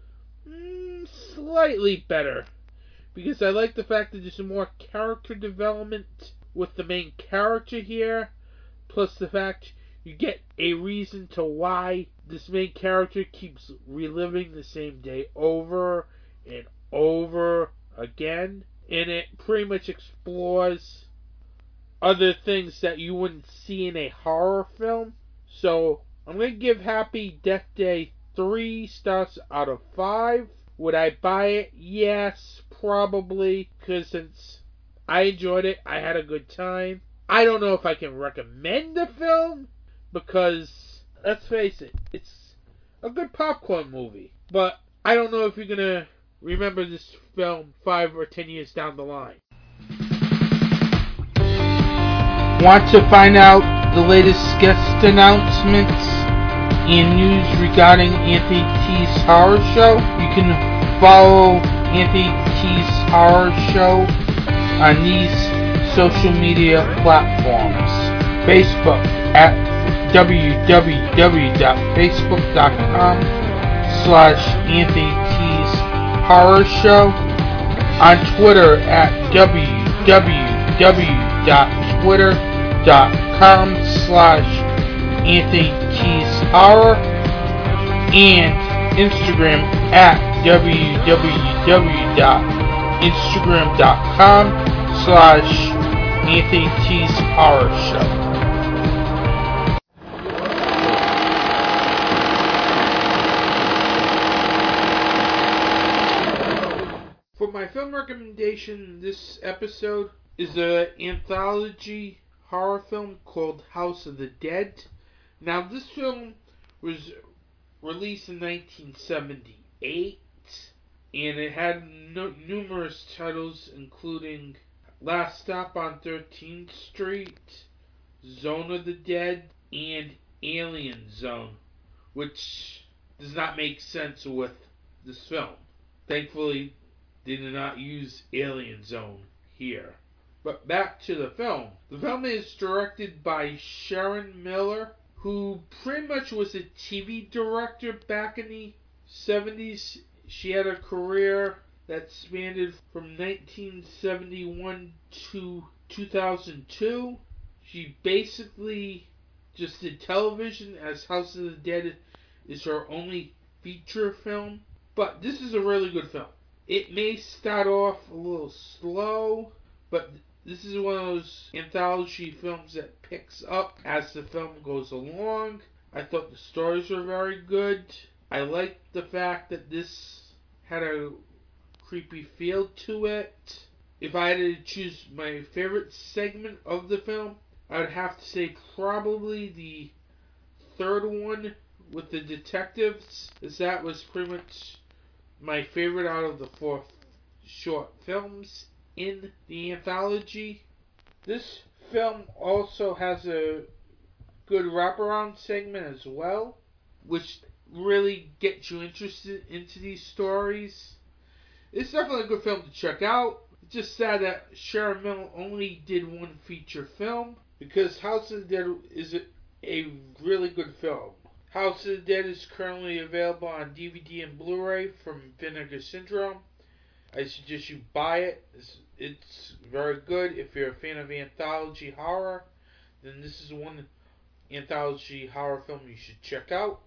[SPEAKER 1] Slightly better. Because I like the fact that there's more character development with the main character here. Plus the fact you get a reason to why this main character keeps reliving the same day over and over again. And it pretty much explores other things that you wouldn't see in a horror film. So I'm going to give Happy Death Day 3 stars out of 5. Would I buy it? Yes, probably, because since I enjoyed it, I had a good time. I don't know if I can recommend the film, because let's face it, it's a good popcorn movie. But I don't know if you're going to remember this film 5 or 10 years down the line. Want to find out the latest guest announcements and news regarding Anthony T's Horror Show? You can follow Anthony T's Horror Show on these social media platforms. Facebook at www.facebook.com/Anthony T's Horror Show. On Twitter at www.twitter.com/Anthony T's Horror, and Instagram at www.instagram.com/Anthony T's Horror Show. For my film recommendation this episode is an anthology horror film called House of the Dead. Now, this film was released in 1978, and it had numerous titles, including Last Stop on 13th Street, Zone of the Dead, and Alien Zone, which does not make sense with this film. Thankfully, they did not use Alien Zone here. But back to the film. The film is directed by Sharon Miller, who pretty much was a TV director back in the 70s. She had a career that spanned from 1971 to 2002. She basically just did television, as House of the Dead is her only feature film. But this is a really good film. It may start off a little slow, but this is one of those anthology films that picks up as the film goes along. I thought the stories were very good. I liked the fact that this had a creepy feel to it. If I had to choose my favorite segment of the film, I would have to say probably the third one with the detectives, as that was pretty much my favorite out of the 4 short films in the anthology. This film also has a good wraparound segment as well, which really gets you interested into these stories. It's definitely a good film to check out. It's just sad that Sharon Miller only did one feature film, because House of the Dead is a really good film. House of the Dead is currently available on DVD and Blu-ray from Vinegar Syndrome. I suggest you buy it. It's very good. If you're a fan of anthology horror, then this is one anthology horror film you should check out.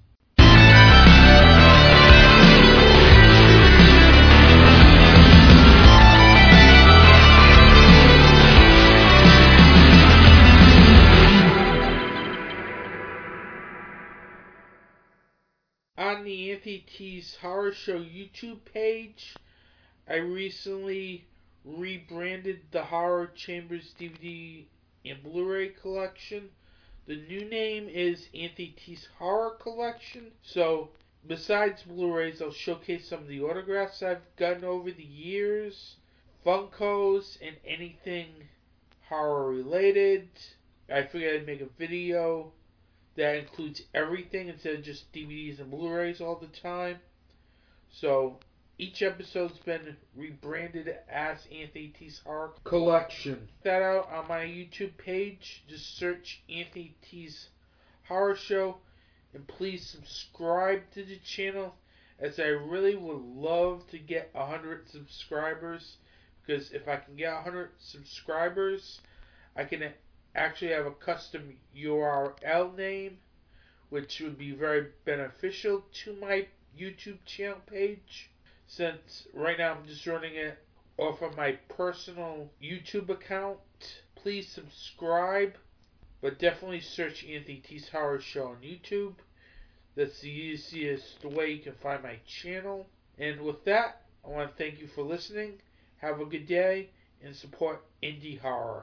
[SPEAKER 1] On the Anthony T's Horror Show YouTube page, I recently rebranded the Horror Chambers DVD and Blu-ray collection. The new name is Anthony T's Horror Collection. So, besides Blu-rays, I'll showcase some of the autographs I've gotten over the years, Funkos, and anything horror related. I figured I'd make a video that includes everything instead of just DVDs and Blu-rays all the time. So each episode's been rebranded as Anthony T's Horror Collection. Check that out on my YouTube page. Just search Anthony T's Horror Show, and please subscribe to the channel, as I really would love to get 100 subscribers, because if I can get 100 subscribers, I can actually have a custom URL name, which would be very beneficial to my YouTube channel page, since right now I'm just running it off of my personal YouTube account. Please subscribe, but definitely search Anthony T's Horror Show on YouTube. That's the easiest way you can find my channel. And with that, I want to thank you for listening. Have a good day, and support indie horror.